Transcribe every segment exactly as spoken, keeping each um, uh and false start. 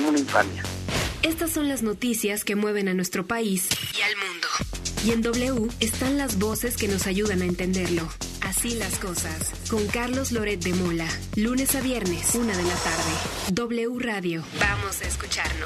son una infamia. Estas son las noticias que mueven a nuestro país y al mundo. Y en W están las voces que nos ayudan a entenderlo. Así las cosas. Con Carlos Loret de Mola. Lunes a viernes, una de la tarde. W Radio. Vamos a escucharnos.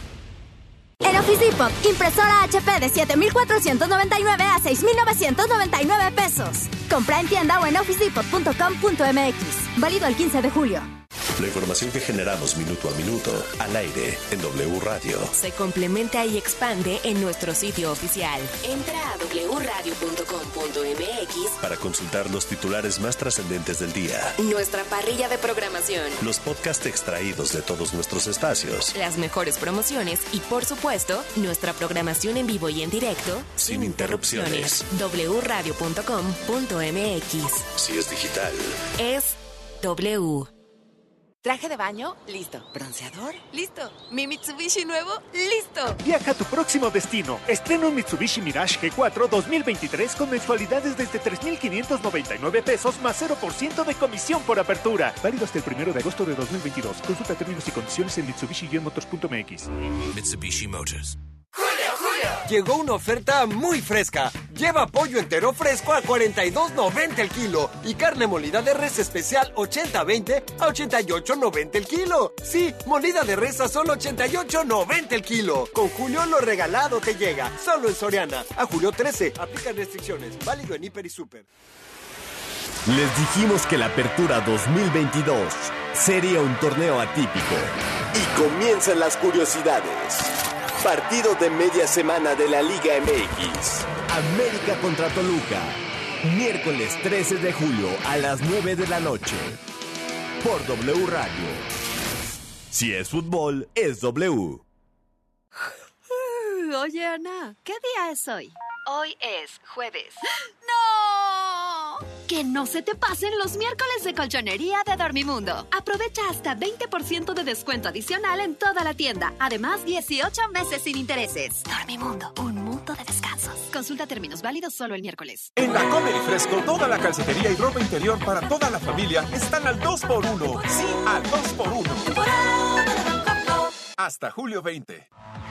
En Office Depot, impresora H P de siete mil cuatrocientos noventa y nueve a seis mil novecientos noventa y nueve pesos. Compra en tienda o en office depot punto com punto m x. Válido el quince de julio. La información que generamos minuto a minuto, al aire, en W Radio. Se complementa y expande en nuestro sitio oficial. Entra a doble u radio punto com punto m x para consultar los titulares más trascendentes del día. Nuestra parrilla de programación. Los podcasts extraídos de todos nuestros espacios. Las mejores promociones y, por supuesto, nuestra programación en vivo y en directo. Sin, sin interrupciones. interrupciones. doble u radio punto com punto m x. Si es digital. Es W. Traje de baño, listo. Bronceador, listo. Mi Mitsubishi nuevo, listo. Viaja a tu próximo destino. Estrena un Mitsubishi Mirage G cuatro dos mil veintitrés con mensualidades desde tres mil quinientos noventa y nueve pesos más cero por ciento de comisión por apertura. Válido hasta el primero de agosto de dos mil veintidós. Consulta términos y condiciones en mitsubishi motors punto m x. Mitsubishi Motors. Llegó una oferta muy fresca. Lleva pollo entero fresco a cuarenta y dos noventa el kilo y carne molida de res especial ochenta veinte a ochenta y ocho noventa el kilo. Sí, molida de res a solo ochenta y ocho noventa el kilo. Con Julio lo regalado te llega. Solo en Soriana. A julio trece. Aplican restricciones. Válido en Hiper y Super. Les dijimos que la Apertura dos mil veintidós sería un torneo atípico. Y comienzan las curiosidades. Partido de media semana de la Liga M X. América contra Toluca. Miércoles trece de julio a las nueve de la noche. Por W Radio. Si es fútbol, es W. Oye, Ana, ¿qué día es hoy? Hoy es jueves. ¡No! Que no se te pasen los miércoles de colchonería de Dormimundo. Aprovecha hasta veinte por ciento de descuento adicional en toda la tienda. Además, dieciocho meses sin intereses. Dormimundo, un mundo de descansos. Consulta términos válidos solo el miércoles. En la Comer y Fresco, toda la calcetería y ropa interior para toda la familia están al dos por uno. Sí, al dos por uno. Hasta julio veinte.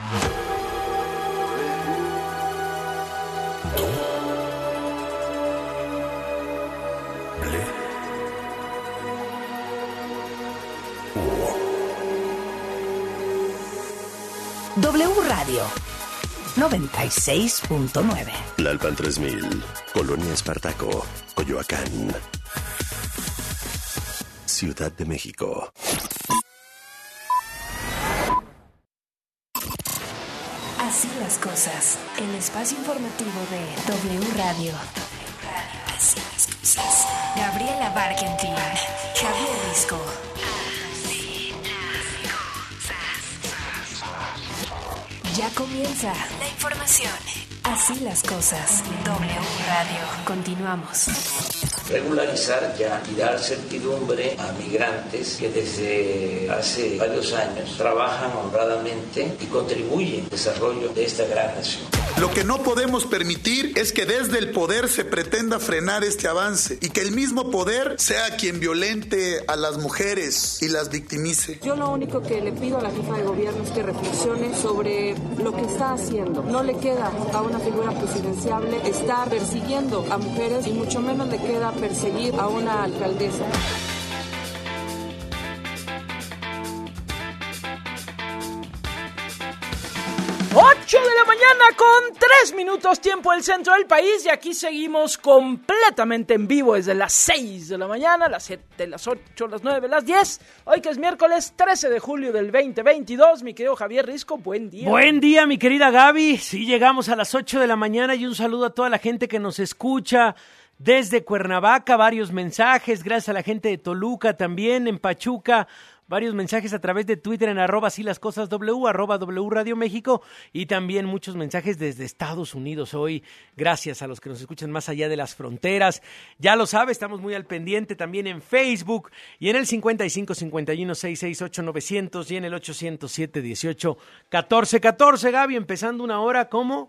W Radio noventa y seis punto nueve. Tlalpan tres mil, Colonia Espartaco, Coyoacán, Ciudad de México. Así las cosas. El espacio informativo de W Radio. Así las cosas. Gabriela Barkentin, Javier Risco. Ya comienza la información. Así las cosas. W Radio. Continuamos. Regularizar ya y dar certidumbre a migrantes que desde hace varios años trabajan honradamente y contribuyen al desarrollo de esta gran nación. Lo que no podemos permitir es que desde el poder se pretenda frenar este avance y que el mismo poder sea quien violente a las mujeres y las victimice. Yo lo único que le pido a la jefa de gobierno es que reflexione sobre lo que está haciendo. No le queda a una figura presidenciable estar persiguiendo a mujeres y mucho menos le queda perseguir a una alcaldesa. ocho de la mañana con tres minutos tiempo del centro del país y aquí seguimos completamente en vivo desde las seis de la mañana, las siete, las ocho, las nueve, las diez. Hoy que es miércoles trece de julio del veinte veintidós, mi querido Javier Risco, buen día. Buen día, mi querida Gaby. Sí, llegamos a las ocho de la mañana y un saludo a toda la gente que nos escucha desde Cuernavaca, varios mensajes, gracias a la gente de Toluca también, en Pachuca. Varios mensajes a través de Twitter en arroba así las cosas W, arroba W Radio México y también muchos mensajes desde Estados Unidos hoy, gracias a los que nos escuchan más allá de las fronteras. Ya lo sabe, estamos muy al pendiente también en Facebook y en el cincuenta y cinco cincuenta y uno sesenta y seis ocho novecientos y en el ochocientos siete dieciocho catorce catorce. Gaby, empezando una hora como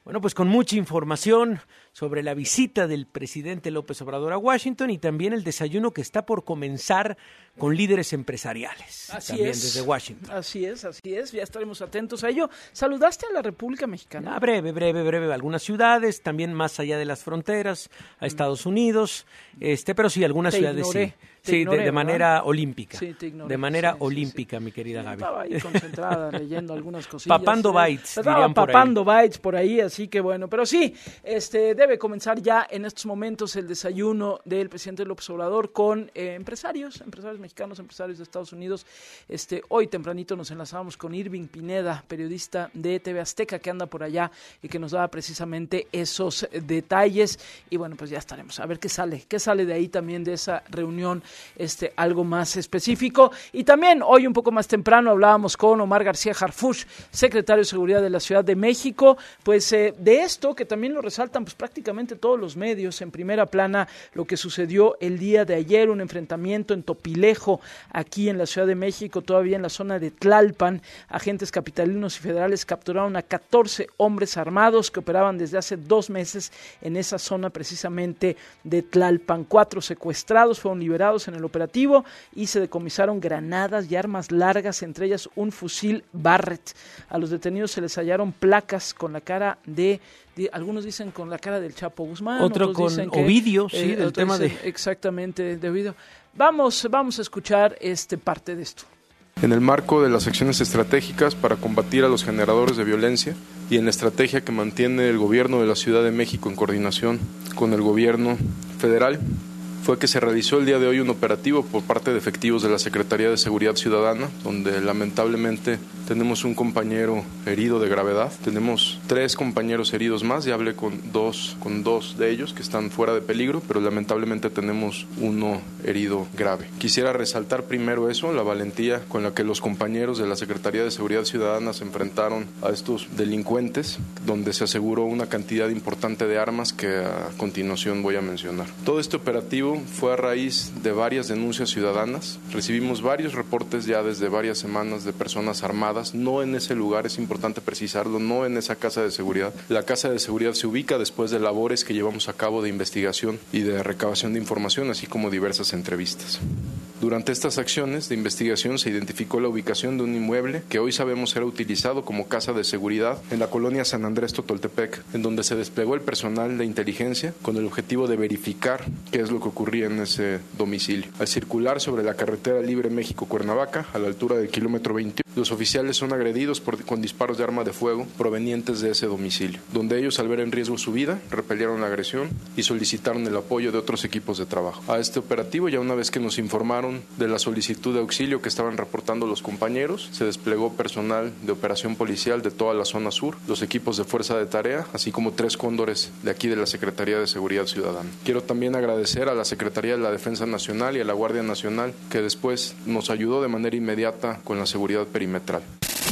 Bueno, pues con mucha información sobre la visita del presidente López Obrador a Washington y también el desayuno que está por comenzar con líderes empresariales. Así también es. desde Washington. Así es, así es. Ya estaremos atentos a ello. ¿Saludaste a la República Mexicana? Ah, breve, breve, breve. Algunas ciudades, también más allá de las fronteras, a Estados Unidos, este, pero sí, algunas Te ciudades ignoré. sí. Te Sí, ignoré, de, de manera ¿verdad? olímpica. Sí, te ignoré. De manera Sí, sí, olímpica, mi querida Sí, Gaby. estaba ahí concentrada leyendo algunas cosillas. Papando eh. bytes, Estaba dirían por papando ahí. bytes por ahí, así que bueno. Pero sí, este debe comenzar ya en estos momentos el desayuno del presidente López Obrador con eh, empresarios, empresarios mexicanos, empresarios de Estados Unidos. Este, hoy tempranito nos enlazábamos con Irving Pineda, periodista de T V Azteca, que anda por allá y que nos daba precisamente esos detalles. Y bueno, pues ya estaremos a ver qué sale, qué sale de ahí también de esa reunión, este, algo más específico. Y también hoy un poco más temprano hablábamos con Omar García Harfuch, secretario de Seguridad de la Ciudad de México, pues eh, de esto que también lo resaltan pues prácticamente todos los medios en primera plana, lo que sucedió el día de ayer, un enfrentamiento en Topilejo, aquí en la Ciudad de México, todavía en la zona de Tlalpan. Agentes capitalinos y federales capturaron a catorce hombres armados que operaban desde hace dos meses en esa zona precisamente de Tlalpan. Cuatro secuestrados fueron liberados en el operativo y se decomisaron granadas y armas largas, entre ellas un fusil Barrett. A los detenidos se les hallaron placas con la cara de, de algunos dicen con la cara del Chapo Guzmán, otro otros con dicen que, Ovidio, sí, eh, del otros tema dicen de exactamente de Ovidio. Vamos, vamos a escuchar este parte de esto. En el marco de las acciones estratégicas para combatir a los generadores de violencia y en la estrategia que mantiene el gobierno de la Ciudad de México en coordinación con el gobierno federal, fue que se realizó el día de hoy un operativo por parte de efectivos de la Secretaría de Seguridad Ciudadana, donde lamentablemente tenemos un compañero herido de gravedad. Tenemos tres compañeros heridos más, ya hablé con dos, con dos de ellos que están fuera de peligro, pero lamentablemente tenemos uno herido grave. Quisiera resaltar primero eso, la valentía con la que los compañeros de la Secretaría de Seguridad Ciudadana se enfrentaron a estos delincuentes, donde se aseguró una cantidad importante de armas que a continuación voy a mencionar. Todo este operativo fue a raíz de varias denuncias ciudadanas. Recibimos varios reportes ya desde varias semanas de personas armadas, no en ese lugar, es importante precisarlo, no en esa casa de seguridad. La casa de seguridad se ubica después de labores que llevamos a cabo de investigación y de recabación de información, así como diversas entrevistas. Durante estas acciones de investigación se identificó la ubicación de un inmueble que hoy sabemos era utilizado como casa de seguridad en la colonia San Andrés Totoltepec, en donde se desplegó el personal de inteligencia con el objetivo de verificar qué es lo que ocurría en ese domicilio. Al circular sobre la carretera libre México-Cuernavaca, a la altura del kilómetro veintiuno, los oficiales son agredidos por, con disparos de arma de fuego provenientes de ese domicilio, donde ellos, al ver en riesgo su vida, repelieron la agresión y solicitaron el apoyo de otros equipos de trabajo. A este operativo, ya una vez que nos informaron de la solicitud de auxilio que estaban reportando los compañeros, se desplegó personal de operación policial de toda la zona sur, los equipos de fuerza de tarea, así como tres cóndores de aquí de la Secretaría de Seguridad Ciudadana. Quiero también agradecer a la Secretaría de la Defensa Nacional y a la Guardia Nacional, que después nos ayudó de manera inmediata con la seguridad perimetral.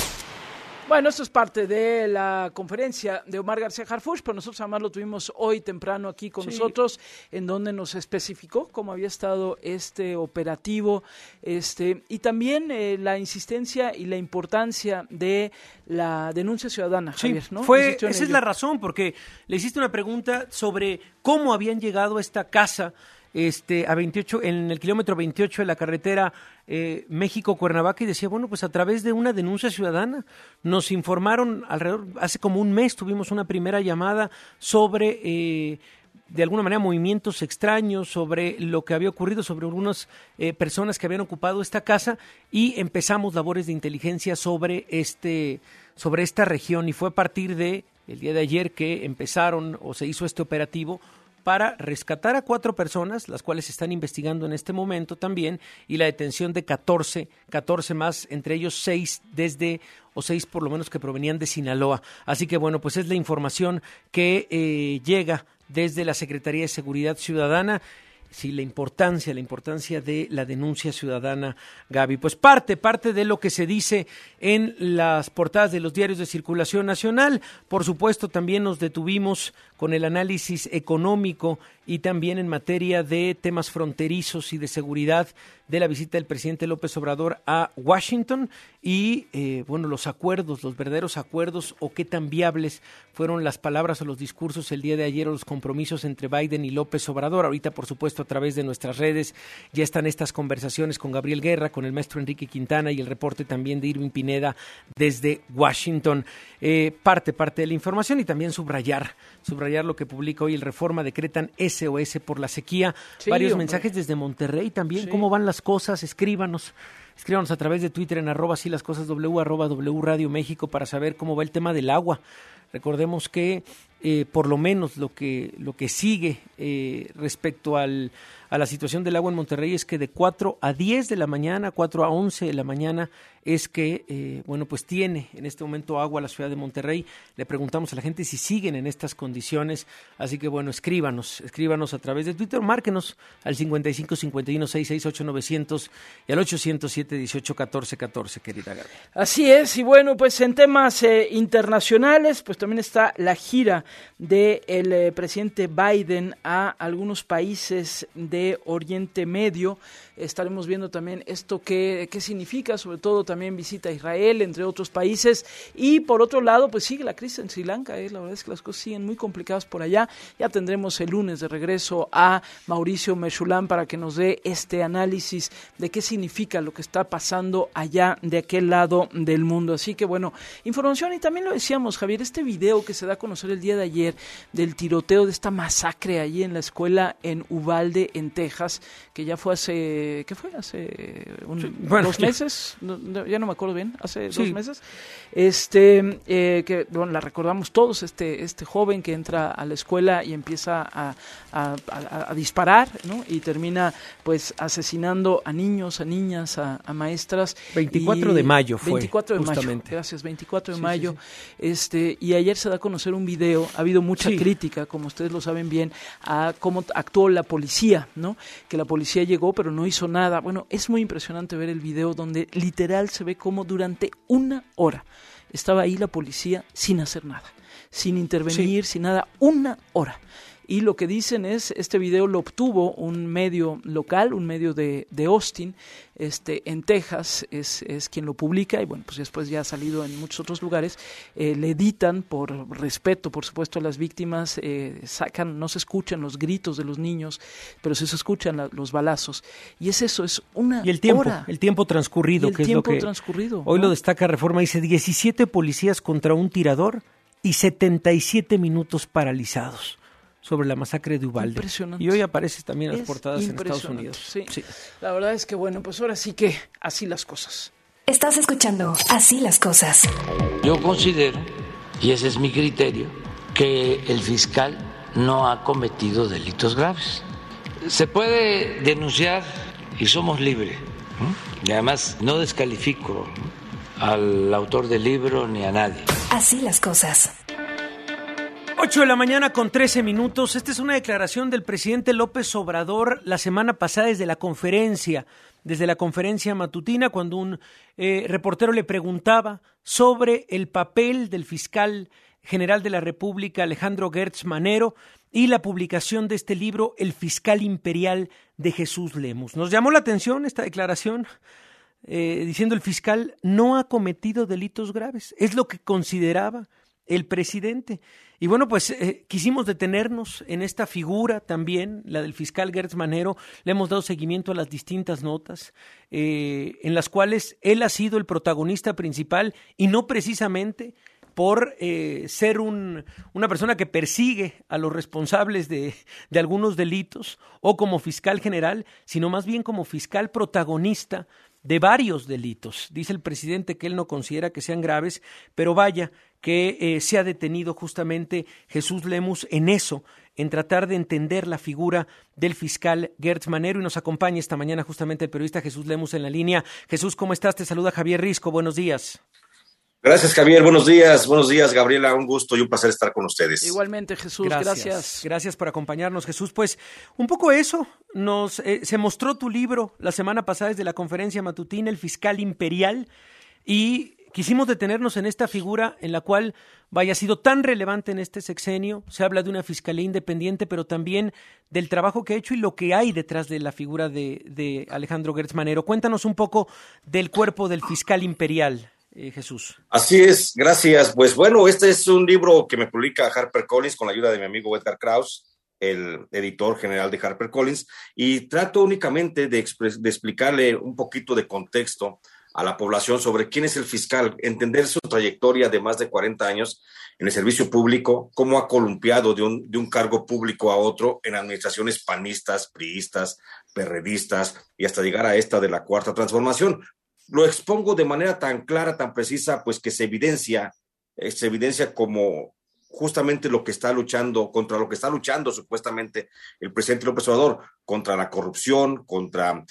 Bueno, esto es parte de la conferencia de Omar García Harfuch, pero nosotros además lo tuvimos hoy temprano aquí con sí. nosotros, en donde nos especificó cómo había estado este operativo, este y también eh, la insistencia y la importancia de la denuncia ciudadana, sí, Javier, ¿no? Fue, esa es la razón, porque le hiciste una pregunta sobre cómo habían llegado a esta casa este a veintiocho en el kilómetro veintiocho de la carretera eh, México-Cuernavaca, y decía, bueno, pues a través de una denuncia ciudadana nos informaron alrededor, hace como un mes tuvimos una primera llamada sobre eh, de alguna manera movimientos extraños, sobre lo que había ocurrido, sobre algunas eh, personas que habían ocupado esta casa, y empezamos labores de inteligencia sobre este sobre esta región, y fue a partir de el día de ayer que empezaron o se hizo este operativo para rescatar a cuatro personas, las cuales se están investigando en este momento también, y la detención de catorce, catorce más, entre ellos seis desde, o seis por lo menos que provenían de Sinaloa. Así que bueno, pues es la información que eh, llega desde la Secretaría de Seguridad Ciudadana. Sí, la importancia, la importancia de la denuncia ciudadana, Gaby. Pues parte, parte de lo que se dice en las portadas de los diarios de circulación nacional. Por supuesto, también nos detuvimos con el análisis económico y también en materia de temas fronterizos y de seguridad de la visita del presidente López Obrador a Washington y, eh, bueno, los acuerdos, los verdaderos acuerdos o qué tan viables fueron las palabras o los discursos el día de ayer o los compromisos entre Biden y López Obrador. Ahorita, por supuesto, a través de nuestras redes ya están estas conversaciones con Gabriel Guerra, con el maestro Enrique Quintana y el reporte también de Irving Pineda desde Washington. Eh, parte, parte de la información y también subrayar, subrayar lo que publica hoy el Reforma, decretan S O S por la sequía. Sí, varios hombre. mensajes desde Monterrey también, sí. ¿Cómo van las cosas? Escríbanos. Escríbanos a través de Twitter en arroba así las cosas W, arroba W Radio México para saber cómo va el tema del agua. Recordemos que eh, por lo menos lo que lo que sigue eh, respecto al, a la situación del agua en Monterrey es que de cuatro a diez de la mañana, cuatro a once de la mañana es que, eh, bueno, pues tiene en este momento agua la ciudad de Monterrey. Le preguntamos a la gente si siguen en estas condiciones, así que bueno, escríbanos, escríbanos a través de Twitter, márquenos al cincuenta y cinco, cincuenta y uno, sesenta y seis, ocho novecientos y al ochocientos siete, dieciocho, catorce, catorce, querida Gaby. Así es, y bueno, pues en temas eh, internacionales, pues también está la gira del eh, presidente Biden a algunos países de Oriente Medio. Estaremos viendo también esto qué, qué significa, sobre todo también visita a Israel, entre otros países, y por otro lado, pues sigue la crisis en Sri Lanka, ¿eh? La verdad es que las cosas siguen muy complicadas por allá. Ya tendremos el lunes de regreso a Mauricio Mechulán para que nos dé este análisis de qué significa lo que está pasando allá de aquel lado del mundo. Así que bueno, información, y también lo decíamos, Javier, este video que se da a conocer el día de ayer del tiroteo, de esta masacre allí en la escuela en Uvalde, en Texas, que ya fue hace... ¿Qué fue? ¿Hace un, sí, bueno, dos meses? No, no, ya no me acuerdo bien. ¿Hace sí. dos meses? Este, eh, que bueno, la recordamos todos, este este joven que entra a la escuela y empieza a, a, a, a disparar, ¿no? Y termina, pues, asesinando a niños, a niñas, a, a maestras. veinticuatro de mayo fue, veinticuatro de justamente. mayo, gracias, veinticuatro de sí, mayo. Sí, sí. Este, y ayer se da a conocer un video, ha habido mucha sí. crítica, como ustedes lo saben bien, a cómo actuó la policía, ¿no? Que la policía llegó, pero no hizo nada. Bueno, es muy impresionante ver el video donde literal se ve cómo durante una hora estaba ahí la policía sin hacer nada, sin intervenir, sí. sin nada, una hora. Y lo que dicen es, este video lo obtuvo un medio local, un medio de, de Austin, este, en Texas, es, es quien lo publica, y bueno, pues después ya ha salido en muchos otros lugares. Eh, le editan por respeto, por supuesto, a las víctimas, eh, sacan, no se escuchan los gritos de los niños, pero sí se escuchan la, los balazos. Y es eso, es una y el tiempo, hora. el tiempo transcurrido, el que tiempo es lo que transcurrido, hoy ¿no? lo destaca Reforma, dice diecisiete policías contra un tirador y setenta y siete minutos paralizados sobre la masacre de Uvalde. Impresionante. Y hoy aparece también en las es portadas en Estados Unidos. Sí. sí. La verdad es que bueno, pues ahora sí que así las cosas. Estás escuchando Así las cosas. Yo considero, y ese es mi criterio, que el fiscal no ha cometido delitos graves. Se puede denunciar y somos libres. ¿eh? Y además no descalifico al autor del libro ni a nadie. Así las cosas. ocho de la mañana con trece minutos. Esta es una declaración del presidente López Obrador la semana pasada desde la conferencia, desde la conferencia matutina, cuando un eh, reportero le preguntaba sobre el papel del fiscal general de la República, Alejandro Gertz Manero, y la publicación de este libro, El fiscal imperial de Jesús Lemus. Nos llamó la atención esta declaración, eh, diciendo el fiscal no ha cometido delitos graves. Es lo que consideraba el presidente. Y bueno, pues eh, quisimos detenernos en esta figura también, la del fiscal Gertz Manero. Le hemos dado seguimiento a las distintas notas eh, en las cuales él ha sido el protagonista principal y no precisamente por eh, ser un, una persona que persigue a los responsables de, de algunos delitos o como fiscal general, sino más bien como fiscal protagonista de varios delitos. Dice el presidente que él no considera que sean graves, pero vaya que eh, se ha detenido justamente Jesús Lemus en eso, en tratar de entender la figura del fiscal Gertz Manero, y nos acompaña esta mañana justamente el periodista Jesús Lemus en la línea. Jesús, ¿cómo estás? Te saluda Javier Risco, buenos días. Gracias, Javier, buenos días, buenos días, Gabriela, un gusto y un placer estar con ustedes. Igualmente, Jesús, gracias. Gracias, gracias por acompañarnos, Jesús. Pues un poco eso, nos eh, se mostró tu libro la semana pasada desde la conferencia matutina, El fiscal imperial, y quisimos detenernos en esta figura en la cual, vaya, ha sido tan relevante en este sexenio. Se habla de una fiscalía independiente, pero también del trabajo que ha hecho y lo que hay detrás de la figura de, de Alejandro Gertz Manero. Cuéntanos un poco del cuerpo del fiscal imperial, eh, Jesús. Así es, gracias. Pues bueno, este es un libro que me publica HarperCollins con la ayuda de mi amigo Edgar Krauss, el editor general de HarperCollins, y trato únicamente de, expres- de explicarle un poquito de contexto a la población sobre quién es el fiscal, entender su trayectoria de más de cuarenta años en el servicio público, cómo ha columpiado de un, de un cargo público a otro en administraciones panistas, priistas, perredistas y hasta llegar a esta de la Cuarta Transformación. Lo expongo de manera tan clara, tan precisa, pues que se evidencia, eh, se evidencia como justamente lo que está luchando, contra lo que está luchando supuestamente el presidente López Obrador, contra la corrupción, contra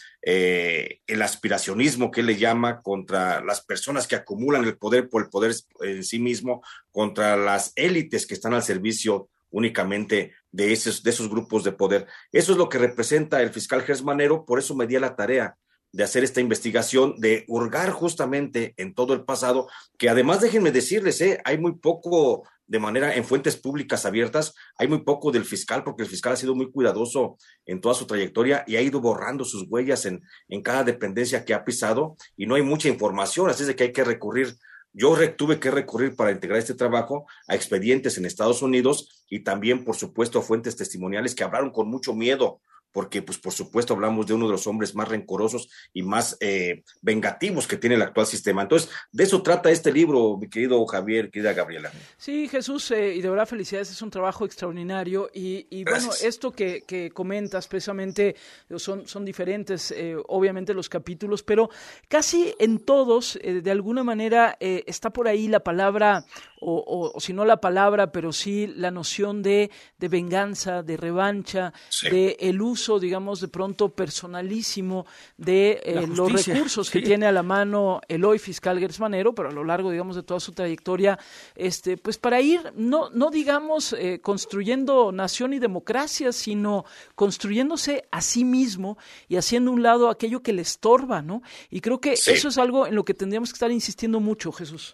eh, el aspiracionismo que él le llama, contra las personas que acumulan el poder por el poder en sí mismo, contra las élites que están al servicio únicamente de esos, de esos grupos de poder. Eso es lo que representa el fiscal Gertz Manero, por eso me di a la tarea de hacer esta investigación, de hurgar justamente en todo el pasado, que además déjenme decirles, eh, hay muy poco de manera en fuentes públicas abiertas, hay muy poco del fiscal, porque el fiscal ha sido muy cuidadoso en toda su trayectoria y ha ido borrando sus huellas en, en cada dependencia que ha pisado, y no hay mucha información, así es de que hay que recurrir. Yo re, tuve que recurrir para integrar este trabajo a expedientes en Estados Unidos y también, por supuesto, a fuentes testimoniales que hablaron con mucho miedo, porque, pues, por supuesto, hablamos de uno de los hombres más rencorosos y más eh, vengativos que tiene el actual sistema. Entonces, de eso trata este libro, mi querido Javier, querida Gabriela. Sí, Jesús, eh, y de verdad felicidades, es un trabajo extraordinario y, y bueno, esto que, que comentas precisamente son, son diferentes, eh, obviamente, los capítulos, pero casi en todos, eh, de alguna manera, eh, está por ahí la palabra, o, o, o si no la palabra, pero sí la noción de, de venganza, de revancha, sí. de el uso, digamos, de pronto personalísimo de eh, los recursos que sí. tiene a la mano el hoy fiscal Gertz Manero, pero a lo largo, digamos, de toda su trayectoria, este, pues para ir, no, no digamos, eh, construyendo nación y democracia, sino construyéndose a sí mismo y haciendo a un lado aquello que le estorba, ¿no? Y creo que sí. eso es algo en lo que tendríamos que estar insistiendo mucho, Jesús.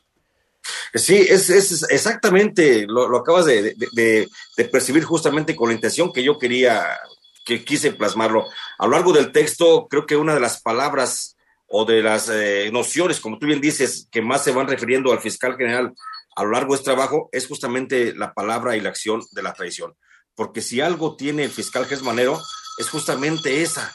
Sí, es, es exactamente, lo, lo acabas de, de, de, de percibir justamente con la intención que yo quería, que quise plasmarlo. A lo largo del texto, creo que una de las palabras o de las eh, nociones, como tú bien dices, que más se van refiriendo al fiscal general a lo largo de este trabajo, es justamente la palabra y la acción de la traición. Porque si algo tiene el fiscal Gertz Manero, es justamente esa,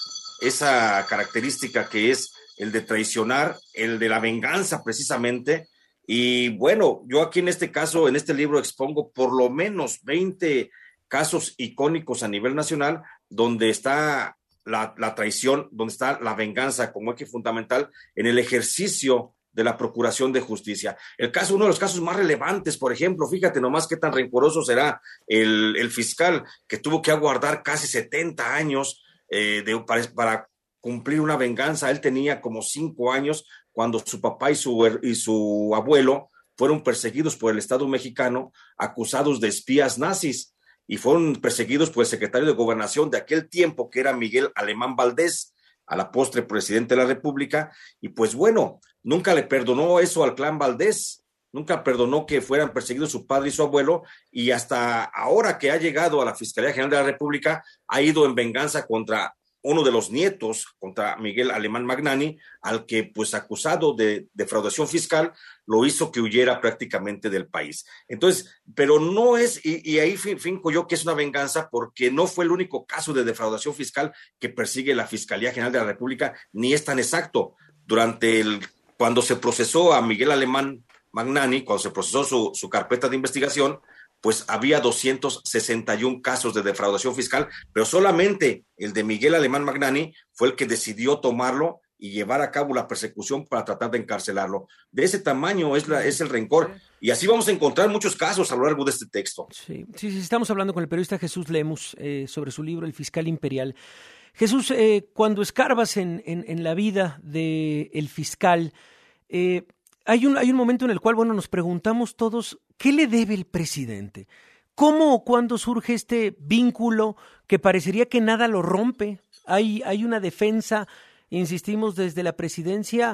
esa característica que es el de traicionar, el de la venganza precisamente. Y bueno, yo aquí en este caso, en este libro expongo por lo menos veinte casos icónicos a nivel nacional donde está la, la traición, donde está la venganza como eje fundamental en el ejercicio de la procuración de justicia. El caso, uno de los casos más relevantes, por ejemplo, fíjate nomás qué tan rencoroso será el, el fiscal que tuvo que aguardar casi setenta años eh, de, para, para cumplir una venganza. Él tenía como cinco años cuando su papá y su, y su abuelo fueron perseguidos por el Estado mexicano, acusados de espías nazis, y fueron perseguidos por el secretario de Gobernación de aquel tiempo, que era Miguel Alemán Valdés, a la postre presidente de la República, y pues bueno, nunca le perdonó eso al clan Valdés, nunca perdonó que fueran perseguidos su padre y su abuelo, y hasta ahora que ha llegado a la Fiscalía General de la República, ha ido en venganza contra uno de los nietos, contra Miguel Alemán Magnani, al que, pues, acusado de defraudación fiscal, lo hizo que huyera prácticamente del país. Entonces, pero no es, y, y ahí finco yo que es una venganza, porque no fue el único caso de defraudación fiscal que persigue la Fiscalía General de la República, ni es tan exacto. Durante el, cuando se procesó a Miguel Alemán Magnani, cuando se procesó su, su carpeta de investigación, pues había doscientos sesenta y uno casos de defraudación fiscal, pero solamente el de Miguel Alemán Magnani fue el que decidió tomarlo y llevar a cabo la persecución para tratar de encarcelarlo. De ese tamaño es, la, es el rencor. Y así vamos a encontrar muchos casos a lo largo de este texto. Sí, sí, sí, estamos hablando con el periodista Jesús Lemus eh, sobre su libro El Fiscal Imperial. Jesús, eh, cuando escarbas en, en, en la vida del fiscal, eh, hay, un, hay un momento en el cual, bueno, nos preguntamos todos, ¿qué le debe el presidente? ¿Cómo o cuándo surge este vínculo que parecería que nada lo rompe? Hay, hay una defensa insistimos, desde la presidencia,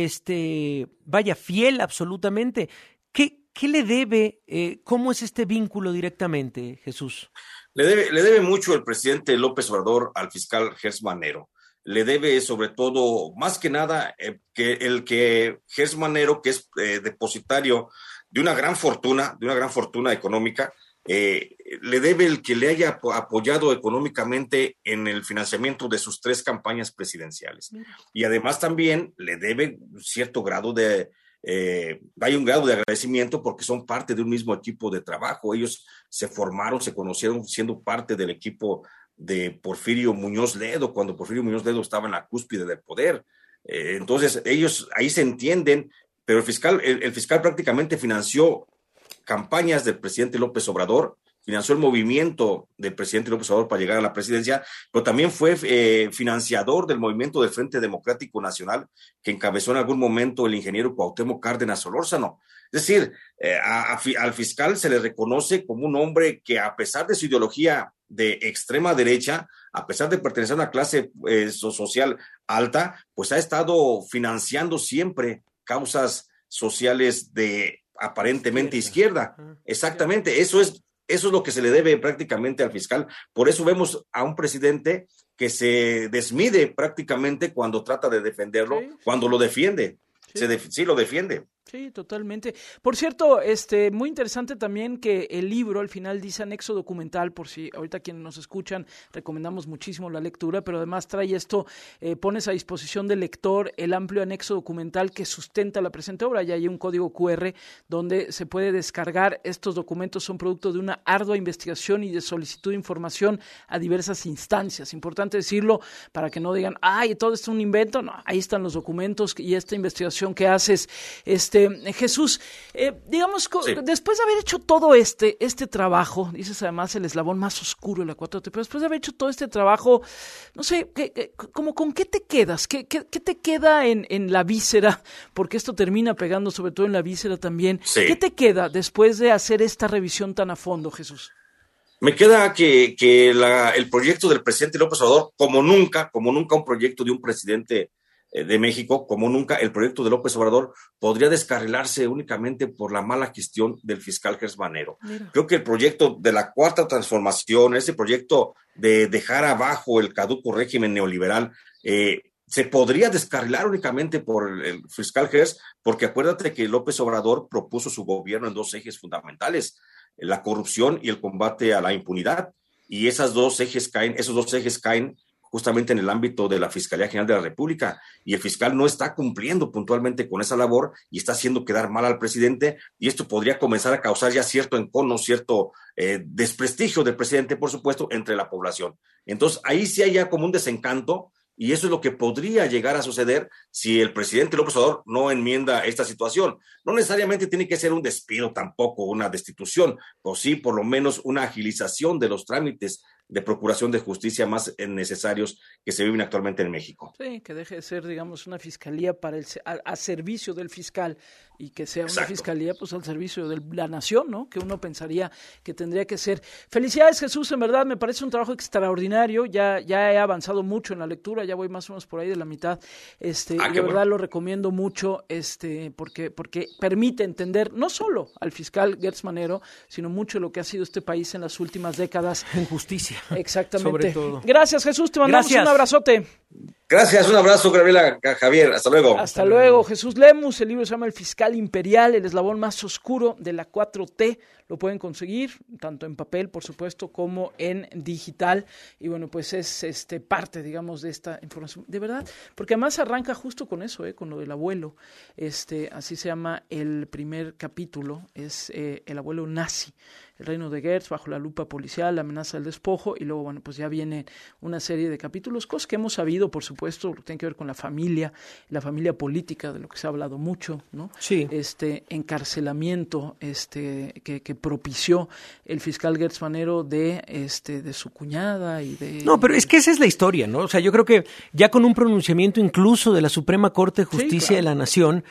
este, vaya, fiel absolutamente. ¿Qué, qué le debe, eh, cómo es este vínculo directamente, Jesús? Le debe, le debe mucho el presidente López Obrador al fiscal Gers Manero. Le debe sobre todo, más que nada, eh, que el que Gers Manero, que es eh, depositario de una gran fortuna, de una gran fortuna económica, eh, le debe el que le haya apoyado económicamente en el financiamiento de sus tres campañas presidenciales. Mira. Y además también le debe cierto grado de, eh, hay un grado de agradecimiento porque son parte de un mismo equipo de trabajo. Ellos se formaron, se conocieron siendo parte del equipo de Porfirio Muñoz Ledo, cuando Porfirio Muñoz Ledo estaba en la cúspide del poder. Eh, entonces ellos ahí se entienden, pero el fiscal, el, el fiscal prácticamente financió campañas del presidente López Obrador, financió el movimiento del presidente López Obrador para llegar a la presidencia, pero también fue eh, financiador del movimiento del Frente Democrático Nacional que encabezó en algún momento el ingeniero Cuauhtémoc Cárdenas Solórzano. Es decir, eh, a, a, al fiscal se le reconoce como un hombre que, a pesar de su ideología de extrema derecha, a pesar de pertenecer a una clase eh, social alta, pues ha estado financiando siempre causas sociales de aparentemente izquierda. Exactamente, eso es, eso es lo que se le debe prácticamente al fiscal. Por eso vemos a un presidente que se desmide prácticamente cuando trata de defenderlo, sí. cuando lo defiende. Sí. Se def- sí, lo defiende. Sí, totalmente. Por cierto, este, muy interesante también que el libro al final dice anexo documental, por si ahorita quienes nos escuchan recomendamos muchísimo la lectura, pero además trae esto, eh, pones a disposición del lector el amplio anexo documental que sustenta la presente obra. Ya hay un código cu erre donde se puede descargar. Estos documentos son producto de una ardua investigación y de solicitud de información a diversas instancias. Importante decirlo para que no digan, ay, todo esto es un invento. No, ahí están los documentos y esta investigación que haces, este Jesús, eh, digamos, sí. después de haber hecho todo este este trabajo, dices además el eslabón más oscuro de la cuatro T, pero después de haber hecho todo este trabajo, no sé, ¿qué, qué, como ¿con qué te quedas? ¿Qué, qué, qué te queda en, en la víscera? Porque esto termina pegando sobre todo en la víscera también. Sí. ¿Qué te queda después de hacer esta revisión tan a fondo, Jesús? Me queda que, que la, el proyecto del presidente López Obrador, como nunca, como nunca un proyecto de un presidente de México, como nunca el proyecto de López Obrador podría descarrilarse únicamente por la mala gestión del fiscal Gers Manero. Mira. Creo que el proyecto de la Cuarta Transformación, ese proyecto de dejar abajo el caduco régimen neoliberal, eh, se podría descarrilar únicamente por el, el fiscal Gers, porque acuérdate que López Obrador propuso su gobierno en dos ejes fundamentales, la corrupción y el combate a la impunidad, y esas dos ejes caen, esos dos ejes caen justamente en el ámbito de la Fiscalía General de la República, y el fiscal no está cumpliendo puntualmente con esa labor y está haciendo quedar mal al presidente, y esto podría comenzar a causar ya cierto encono, cierto eh, desprestigio del presidente, por supuesto, entre la población. Entonces, ahí sí hay ya como un desencanto, y eso es lo que podría llegar a suceder si el presidente López Obrador no enmienda esta situación. No necesariamente tiene que ser un despido tampoco, una destitución, o sí, por lo menos una agilización de los trámites de procuración de justicia más necesarios que se viven actualmente en México. Sí, que deje de ser, digamos, una fiscalía para el a, a servicio del fiscal y que sea Exacto. una fiscalía pues al servicio de la nación, ¿no? Que uno pensaría que tendría que ser. Felicidades, Jesús, en verdad me parece un trabajo extraordinario. Ya ya he avanzado mucho en la lectura, ya voy más o menos por ahí de la mitad. Este, ah, y de verdad bueno. lo recomiendo mucho, este, porque porque permite entender no solo al fiscal Gers Manero, sino mucho lo que ha sido este país en las últimas décadas en justicia. Exactamente. Sobre todo. Gracias, Jesús, te mandamos Gracias. un abrazote. Gracias, un abrazo, Gabriela, Javier, hasta luego. Hasta luego, Jesús Lemus, el libro se llama El Fiscal Imperial, el eslabón más oscuro de la cuatro T, lo pueden conseguir, tanto en papel, por supuesto, como en digital, y bueno, pues es este parte, digamos, de esta información, de verdad, porque además arranca justo con eso, eh, con lo del abuelo, este, así se llama el primer capítulo, es eh, el abuelo nazi, el reino de Gers, bajo la lupa policial, la amenaza del despojo, y luego, bueno, pues ya viene una serie de capítulos, cosas que hemos sabido, por supuesto, lo que tiene que ver con la familia, la familia política, de lo que se ha hablado mucho, ¿no? Sí. Este encarcelamiento este que, que propició el fiscal Gers Manero de, este, de su cuñada y de... No, pero es que esa es la historia, ¿no? O sea, yo creo que ya con un pronunciamiento incluso de la Suprema Corte de Justicia sí, claro. de la Nación,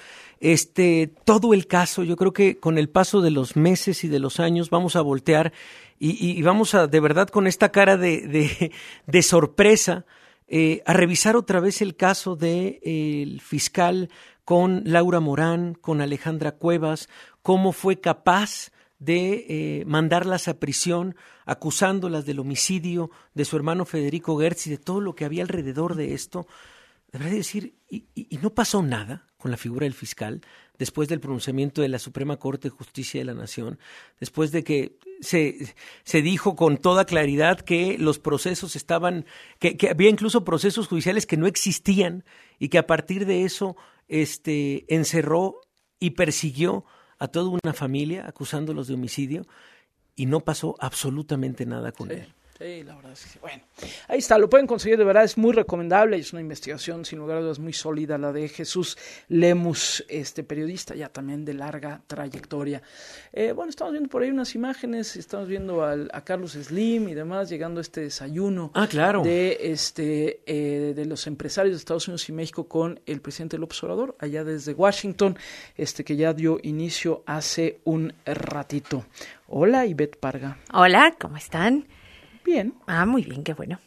Este, todo el caso, yo creo que con el paso de los meses y de los años vamos a voltear y, y, y vamos a, de verdad, con esta cara de, de, de sorpresa, eh, a revisar otra vez el caso del de, fiscal con Laura Morán, con Alejandra Cuevas, cómo fue capaz de eh, mandarlas a prisión, acusándolas del homicidio de su hermano Federico Gertz y de todo lo que había alrededor de esto. Debería decir, y, y, y no pasó nada con la figura del fiscal después del pronunciamiento de la Suprema Corte de Justicia de la Nación, después de que se, se dijo con toda claridad que los procesos estaban, que, que había incluso procesos judiciales que no existían y que a partir de eso este, encerró y persiguió a toda una familia acusándolos de homicidio y no pasó absolutamente nada con sí, él. Sí, la verdad es que sí. Bueno, ahí está, lo pueden conseguir, de verdad es muy recomendable, es una investigación sin lugar a dudas muy sólida, la de Jesús Lemus, este periodista ya también de larga trayectoria. Eh, bueno, estamos viendo por ahí unas imágenes, estamos viendo al, a Carlos Slim y demás llegando a este desayuno ah, claro. de este eh, de los empresarios de Estados Unidos y México con el presidente López Obrador, allá desde Washington, este que ya dio inicio hace un ratito. Hola, Ivette Parga. Hola, ¿cómo están? Bien. Ah, muy bien, qué bueno.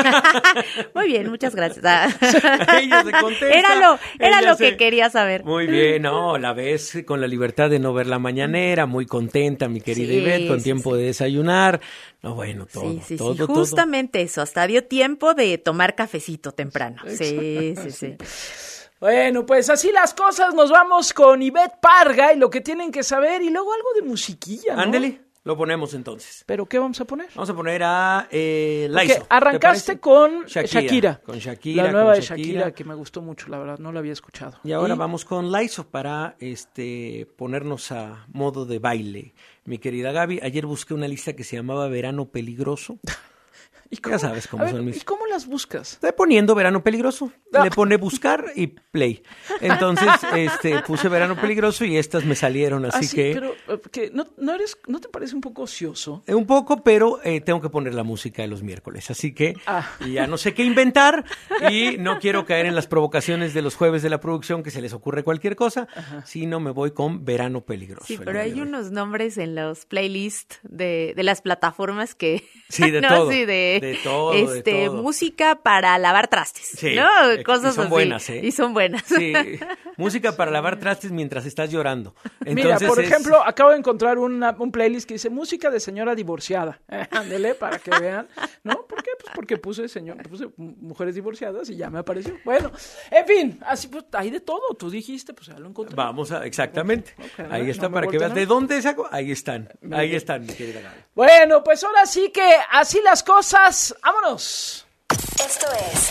Muy bien, muchas gracias. Ah. Ella se contesta. Era lo, era Ella lo se... que quería saber. Muy bien, no, la ves con la libertad de no ver la mañanera, muy contenta, mi querida sí, Ivette, con sí, tiempo sí. de desayunar. No, bueno, todo, sí, sí, todo, sí. todo. Justamente eso, hasta dio tiempo de tomar cafecito temprano. Sí, sí, sí. Bueno, pues así las cosas, nos vamos con Ivette Parga y lo que tienen que saber y luego algo de musiquilla, ¿no? Ándele. Lo ponemos entonces. ¿Pero qué vamos a poner? Vamos a poner a eh, Laizo. Okay, arrancaste con Shakira, Shakira. Con Shakira. La nueva con de Shakira. Shakira, que me gustó mucho, la verdad, no la había escuchado. Y ahora ¿Y? vamos con Laizo para este ponernos a modo de baile. Mi querida Gaby, ayer busqué una lista que se llamaba Verano Peligroso. ¿Y cómo, ya sabes cómo ver, son mis... ¿Y cómo las buscas? Estoy poniendo Verano Peligroso. No. Le pone buscar y play. Entonces, este, puse Verano Peligroso y estas me salieron, así ah, sí, que... pero que ¿no, no, eres, ¿no te parece un poco ocioso? Eh, un poco, pero eh, tengo que poner la música de los miércoles, así que ah. ya no sé qué inventar y no quiero caer en las provocaciones de los jueves de la producción que se les ocurre cualquier cosa, Ajá. sino me voy con Verano Peligroso. Sí, pero hay unos nombres en los playlists de, de las plataformas que... Sí, de no, todo. Sí, de... De todo, este, de todo. Música para lavar trastes, sí, ¿no? Cosas y son así. buenas, ¿eh? Y son buenas. Sí, música para lavar trastes mientras estás llorando. Entonces Mira, por es... ejemplo, acabo de encontrar una, un playlist que dice música de señora divorciada. Ándele, para que vean. ¿No? ¿Por qué? Pues porque puse, señor, puse mujeres divorciadas y ya me apareció. Bueno, en fin, así pues hay de todo. Tú dijiste, pues ya lo encontré. Vamos a, exactamente. Okay, Ahí está, no para que veas a... de dónde saco. Ahí están, Bien. ahí están, mi querida Gaby. Bueno, pues ahora sí que así las cosas. ¡Vámonos! Esto es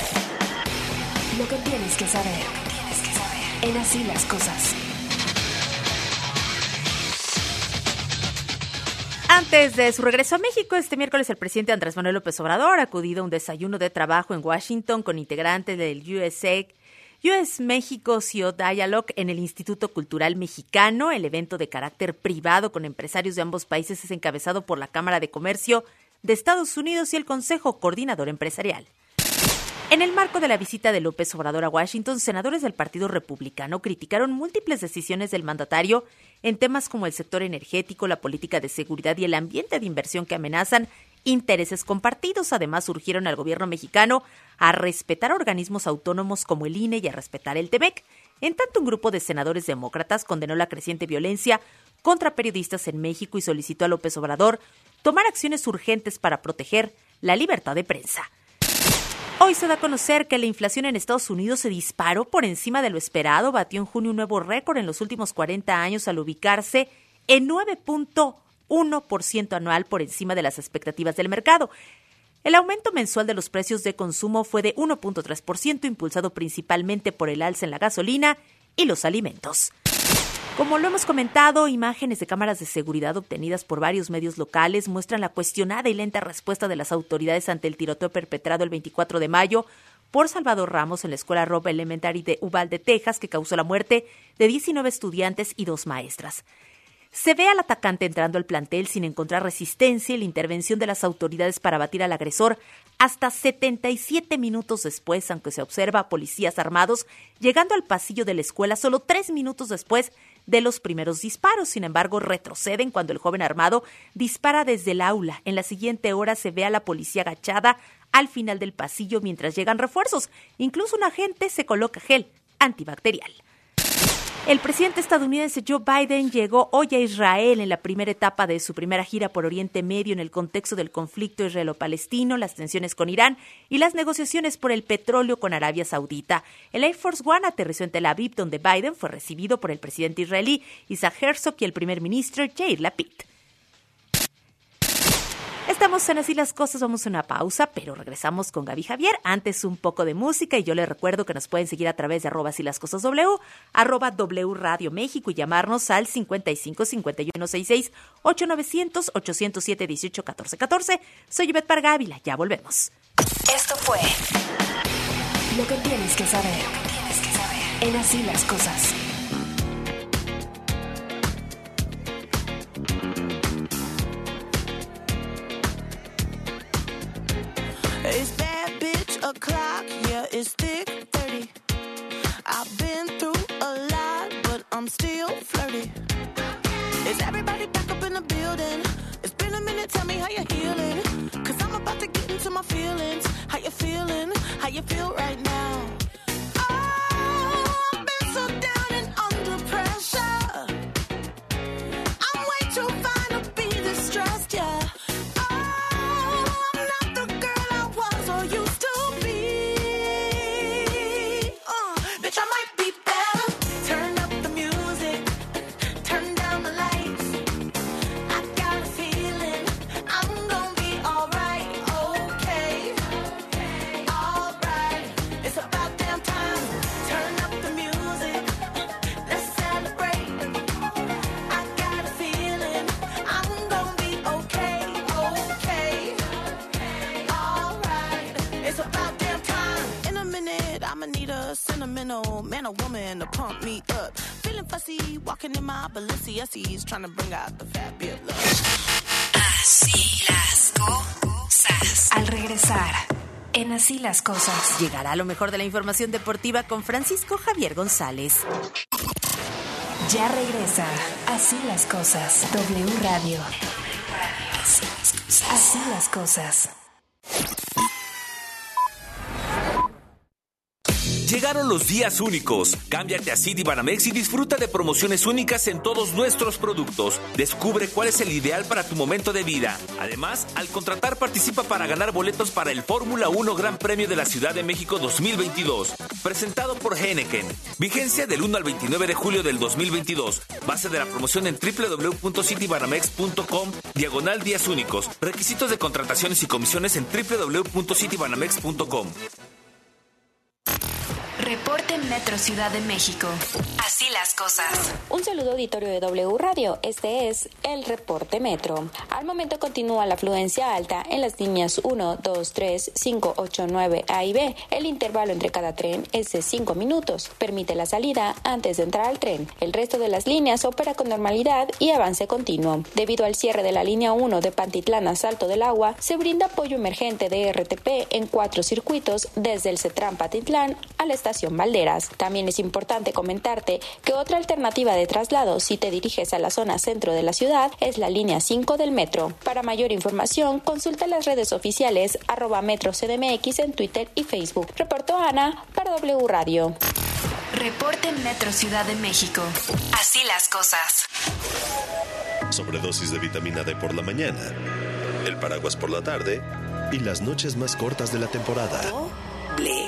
lo que tienes que saber. Tienes que saber en Así las Cosas. Antes de su regreso a México, este miércoles el presidente Andrés Manuel López Obrador ha acudido a un desayuno de trabajo en Washington con integrantes del U S A U S México C E O Dialogue en el Instituto Cultural Mexicano. El evento de carácter privado con empresarios de ambos países es encabezado por la Cámara de Comercio de Estados Unidos y el Consejo Coordinador Empresarial. En el marco de la visita de López Obrador a Washington, senadores del Partido Republicano criticaron múltiples decisiones del mandatario en temas como el sector energético, la política de seguridad y el ambiente de inversión que amenazan intereses compartidos. Además, urgieron al gobierno mexicano a respetar organismos autónomos como el I N E y a respetar el T M E C. En tanto, un grupo de senadores demócratas condenó la creciente violencia contra periodistas en México y solicitó a López Obrador tomar acciones urgentes para proteger la libertad de prensa. Hoy se da a conocer que la inflación en Estados Unidos se disparó por encima de lo esperado, batió en junio un nuevo récord en los últimos cuarenta años al ubicarse en nueve punto uno por ciento anual por encima de las expectativas del mercado. El aumento mensual de los precios de consumo fue de uno punto tres por ciento, impulsado principalmente por el alza en la gasolina y los alimentos. Como lo hemos comentado, imágenes de cámaras de seguridad obtenidas por varios medios locales muestran la cuestionada y lenta respuesta de las autoridades ante el tiroteo perpetrado el veinticuatro de mayo por Salvador Ramos en la escuela Robb Elementary de Uvalde, Texas, que causó la muerte de diecinueve estudiantes y dos maestras. Se ve al atacante entrando al plantel sin encontrar resistencia y la intervención de las autoridades para abatir al agresor hasta setenta y siete minutos después, aunque se observa a policías armados llegando al pasillo de la escuela solo tres minutos después de los primeros disparos. Sin embargo, retroceden cuando el joven armado dispara desde el aula. En la siguiente hora se ve a la policía agachada al final del pasillo mientras llegan refuerzos. Incluso un agente se coloca gel antibacterial. El presidente estadounidense Joe Biden llegó hoy a Israel en la primera etapa de su primera gira por Oriente Medio en el contexto del conflicto israelo-palestino, las tensiones con Irán y las negociaciones por el petróleo con Arabia Saudita. El Air Force One aterrizó en Tel Aviv, donde Biden fue recibido por el presidente israelí Isaac Herzog y el primer ministro Yair Lapid. Estamos en Así las Cosas, vamos a una pausa, pero regresamos con Gaby Javier. Antes un poco de música y yo les recuerdo que nos pueden seguir a través de arroba Así las Cosas W, arroba W Radio México y llamarnos al cincuenta y cinco, cincuenta y uno, sesenta y seis, ocho novecientos, ochocientos siete, dieciocho, catorce, catorce. Soy Ivette Parga Ávila, ya volvemos. Esto fue Lo que tienes que saber, Lo que tienes que saber en Así las Cosas. It's bad bitch o'clock, yeah, it's thick thirty. I've been through a lot, but I'm still flirty. Is everybody back up in the building? It's been a minute, tell me how you're healing. Cause I'm about to get into my feelings. How you feeling? How you feel right now? Oh, I've been so down and under pressure. I'm way too fine to be distressed, yeah. Sentimental man or woman to pump me up. Feeling fussy, walking in my Balenciennes, trying to bring out the fabulous. Así las cosas. Al regresar, en Así las Cosas, llegará lo mejor de la información deportiva con Francisco Javier González. Ya regresa Así las Cosas. W Radio. Así las Cosas. Llegaron los días únicos. Cámbiate a Citibanamex y disfruta de promociones únicas en todos nuestros productos. Descubre cuál es el ideal para tu momento de vida. Además, al contratar participa para ganar boletos para el Fórmula uno Gran Premio de la Ciudad de México dos mil veintidós. Presentado por Heineken. Vigencia del uno al veintinueve de julio del dos mil veintidós. Base de la promoción en doble u doble u doble u punto citibanamex punto com diagonal días únicos. Requisitos de contrataciones y comisiones en doble u doble u doble u punto citibanamex punto com. Reporte Metro Ciudad de México. Así las cosas. Un saludo auditorio de W Radio. Este es el Reporte Metro. Al momento continúa la afluencia alta en las líneas uno, dos, tres, cinco, ocho, nueve, A y B. El intervalo entre cada tren es de cinco minutos. Permite la salida antes de entrar al tren. El resto de las líneas opera con normalidad y avance continuo. Debido al cierre de la línea uno de Pantitlán a Salto del Agua, se brinda apoyo emergente de R T P en cuatro circuitos desde el Cetram Pantitlán a la estación Valderas. También es importante comentarte que otra alternativa de traslado si te diriges a la zona centro de la ciudad es la línea cinco del metro. Para mayor información, consulta las redes oficiales arroba Metro C D M X en Twitter y Facebook. Reportó Ana para W Radio. Reporte Metro Ciudad de México. Así las cosas. Sobredosis de vitamina D por la mañana, el paraguas por la tarde y las noches más cortas de la temporada. Doble.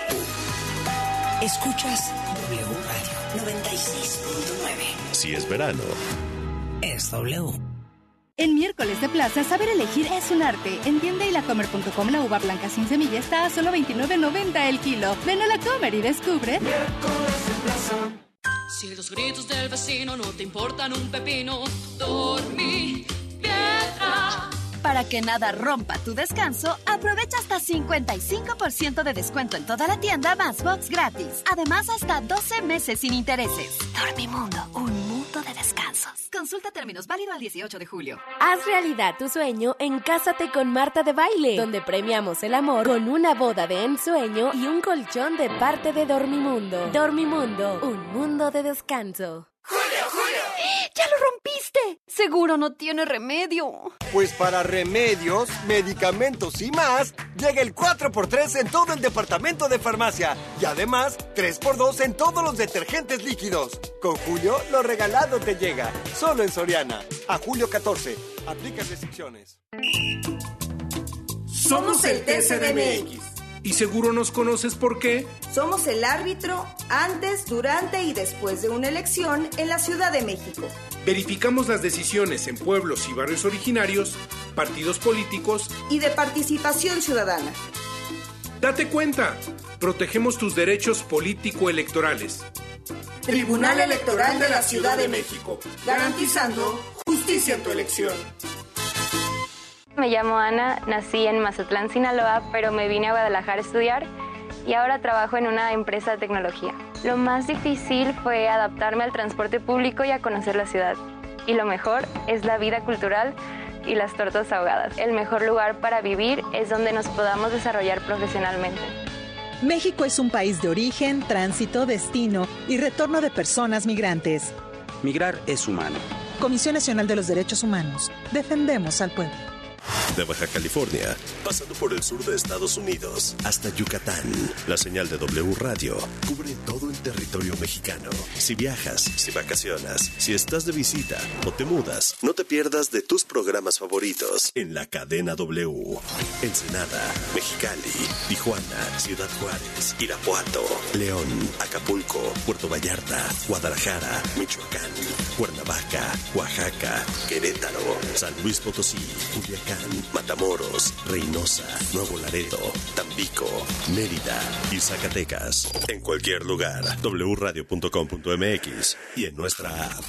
Escuchas W Radio noventa y seis punto nueve. Si es verano, es W. En miércoles de plaza, saber elegir es un arte. En tienda y la comer punto com la uva blanca sin semilla está a solo veintinueve noventa el kilo. Ven a la Comer y descubre. Miércoles de plaza. Si los gritos del vecino no te importan un pepino, dormí piedra. Para que nada rompa tu descanso, aprovecha hasta cincuenta y cinco por ciento de descuento en toda la tienda más box gratis. Además, hasta doce meses sin intereses. Dormimundo, un mundo de descansos. Consulta términos, válido al dieciocho de julio. Haz realidad tu sueño en Cásate con Marta de Baile, donde premiamos el amor con una boda de ensueño y un colchón de parte de Dormimundo. Dormimundo, un mundo de descanso. Julio, Seguro no tiene remedio. Pues para remedios, medicamentos y más, llega el cuatro por tres en todo el departamento de farmacia. Y además, tres por dos en todos los detergentes líquidos. Con Julio, lo regalado te llega. Solo en Soriana. A julio catorce. Aplica restricciones. Somos el T C D M X. Y seguro nos conoces por qué. Somos el árbitro antes, durante y después de una elección en la Ciudad de México. Verificamos las decisiones en pueblos y barrios originarios, partidos políticos y de participación ciudadana. Date cuenta, protegemos tus derechos político-electorales. Tribunal Electoral de la Ciudad de México, garantizando justicia en tu elección. Me llamo Ana, nací en Mazatlán, Sinaloa, pero me vine a Guadalajara a estudiar y ahora trabajo en una empresa de tecnología. Lo más difícil fue adaptarme al transporte público y a conocer la ciudad. Y lo mejor es la vida cultural y las tortas ahogadas. El mejor lugar para vivir es donde nos podamos desarrollar profesionalmente. México es un país de origen, tránsito, destino y retorno de personas migrantes. Migrar es humano. Comisión Nacional de los Derechos Humanos. Defendemos al pueblo. De Baja California, pasando por el sur de Estados Unidos, hasta Yucatán. La señal de W Radio cubre todo el territorio mexicano. Si viajas, si vacacionas, si estás de visita o te mudas, no te pierdas de tus programas favoritos en la cadena W. Ensenada, Mexicali, Tijuana, Ciudad Juárez, Irapuato, León, Acapulco, Puerto Vallarta, Guadalajara, Michoacán, Cuernavaca, Oaxaca, Querétaro, San Luis Potosí, Culiacán, Matamoros, Reynosa, Nuevo Laredo, Tampico, Mérida y Zacatecas. En cualquier lugar, doble u radio punto com punto m x y en nuestra app.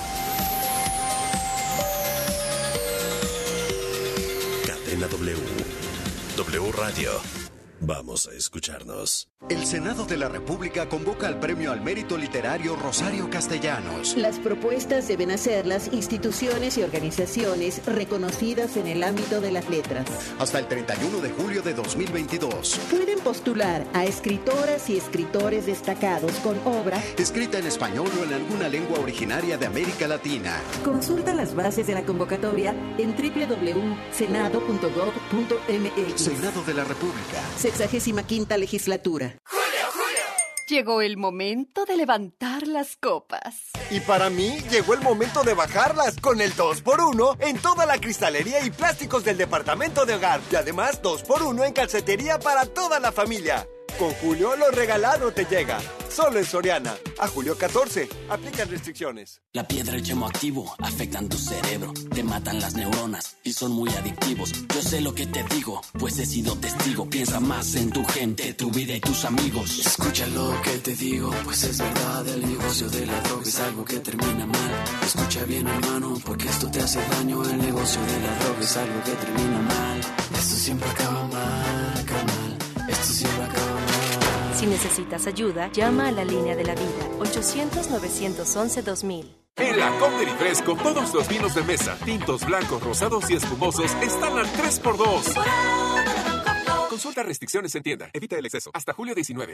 Cadena W. W Radio. Vamos a escucharnos. El Senado de la República convoca al Premio al Mérito Literario Rosario Castellanos. Las propuestas deben hacerlas instituciones y organizaciones reconocidas en el ámbito de las letras. Hasta el treinta y uno de julio de dos mil veintidós. Pueden postular a escritoras y escritores destacados con obra escrita en español o en alguna lengua originaria de América Latina. Consulta las bases de la convocatoria en doble u doble u doble u punto senado punto gov punto m x. Senado de la República. Sexagésima quinta legislatura. ¡Julio, Julio! Llegó el momento de levantar las copas. Y para mí, llegó el momento de bajarlas con el dos por uno en toda la cristalería y plásticos del departamento de hogar. Y además, dos por uno en calcetería para toda la familia. Con Julio, lo regalado te llega. Solo en Soriana. A julio catorce. Aplican restricciones. La piedra y el chemo activo afectan tu cerebro, te matan las neuronas y son muy adictivos. Yo sé lo que te digo, pues he sido testigo. Piensa más en tu gente, tu vida y tus amigos. Escucha lo que te digo, pues es verdad. El negocio de la droga es algo que termina mal. Escucha bien, hermano, porque esto te hace daño. El negocio de la droga es algo que termina mal. Esto siempre acaba mal, carnal. Esto siempre acaba mal. Si necesitas ayuda, llama a la línea de la vida, ochocientos, novecientos once, dos mil. En la Cóctel y Fresco, todos los vinos de mesa, tintos, blancos, rosados y espumosos están al tres por dos. Consulta restricciones en tienda. Evita el exceso. Hasta julio diecinueve.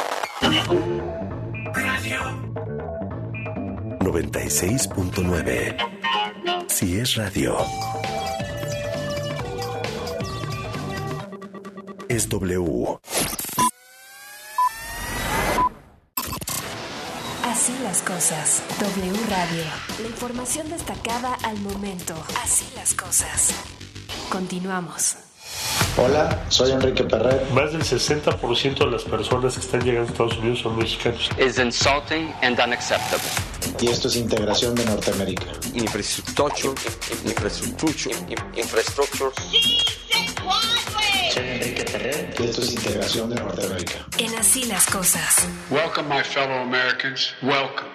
Radio noventa y seis punto nueve. Si es radio, es W. Así las cosas. W Radio. La información destacada al momento. Así las cosas. Continuamos. Hola, soy Enrique Perret. Más del sesenta por ciento de las personas que están llegando a Estados Unidos son mexicanos. Is insulting and unacceptable. Y esto es integración de Norteamérica. Infrastructure, infrastructure, infrastructure. Soy Enrique Perret. Y esto es integración de Norteamérica. En Así las cosas. Welcome, my fellow Americans. Welcome.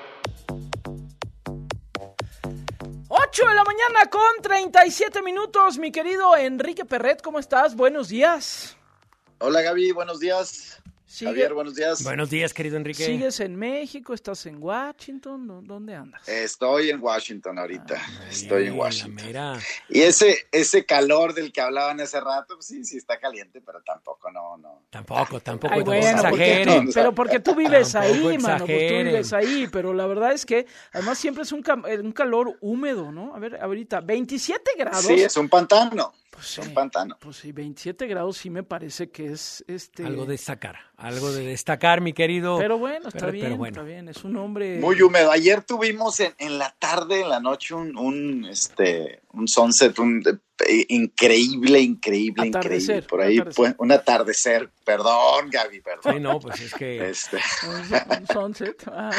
ocho de la mañana con treinta y siete minutos, mi querido Enrique Perret, ¿cómo estás? Buenos días. Hola Gaby, buenos días. ¿Sigue? Javier, buenos días. Buenos días, querido Enrique. ¿Sigues en México? ¿Estás en Washington? ¿Dónde andas? Estoy en Washington ahorita. Ah, Estoy bien, en Washington. Mira. Y ese ese calor del que hablaban hace rato, pues sí, sí está caliente, pero tampoco, no, no. Tampoco, tampoco. Ay, bueno, porque tú, pero porque tú vives ahí, mano, pues tú vives ahí, pero la verdad es que además siempre es un, un calor húmedo, ¿no? A ver, ahorita, veintisiete grados. Sí, es un pantano. Pues es sí, un pantano. Pues sí, veintisiete grados sí me parece que es este algo de destacar, algo de destacar, mi querido. Pero bueno, está pero, bien, pero bueno. está bien, es un hombre muy húmedo. Ayer tuvimos en, en la tarde, en la noche, un, un este un sunset, un eh, increíble, increíble, atardecer, increíble. Por ahí, atardecer. Pues, un atardecer. Perdón, Gaby, perdón. Sí, no, pues es que... Este... Un, un sunset. Ah.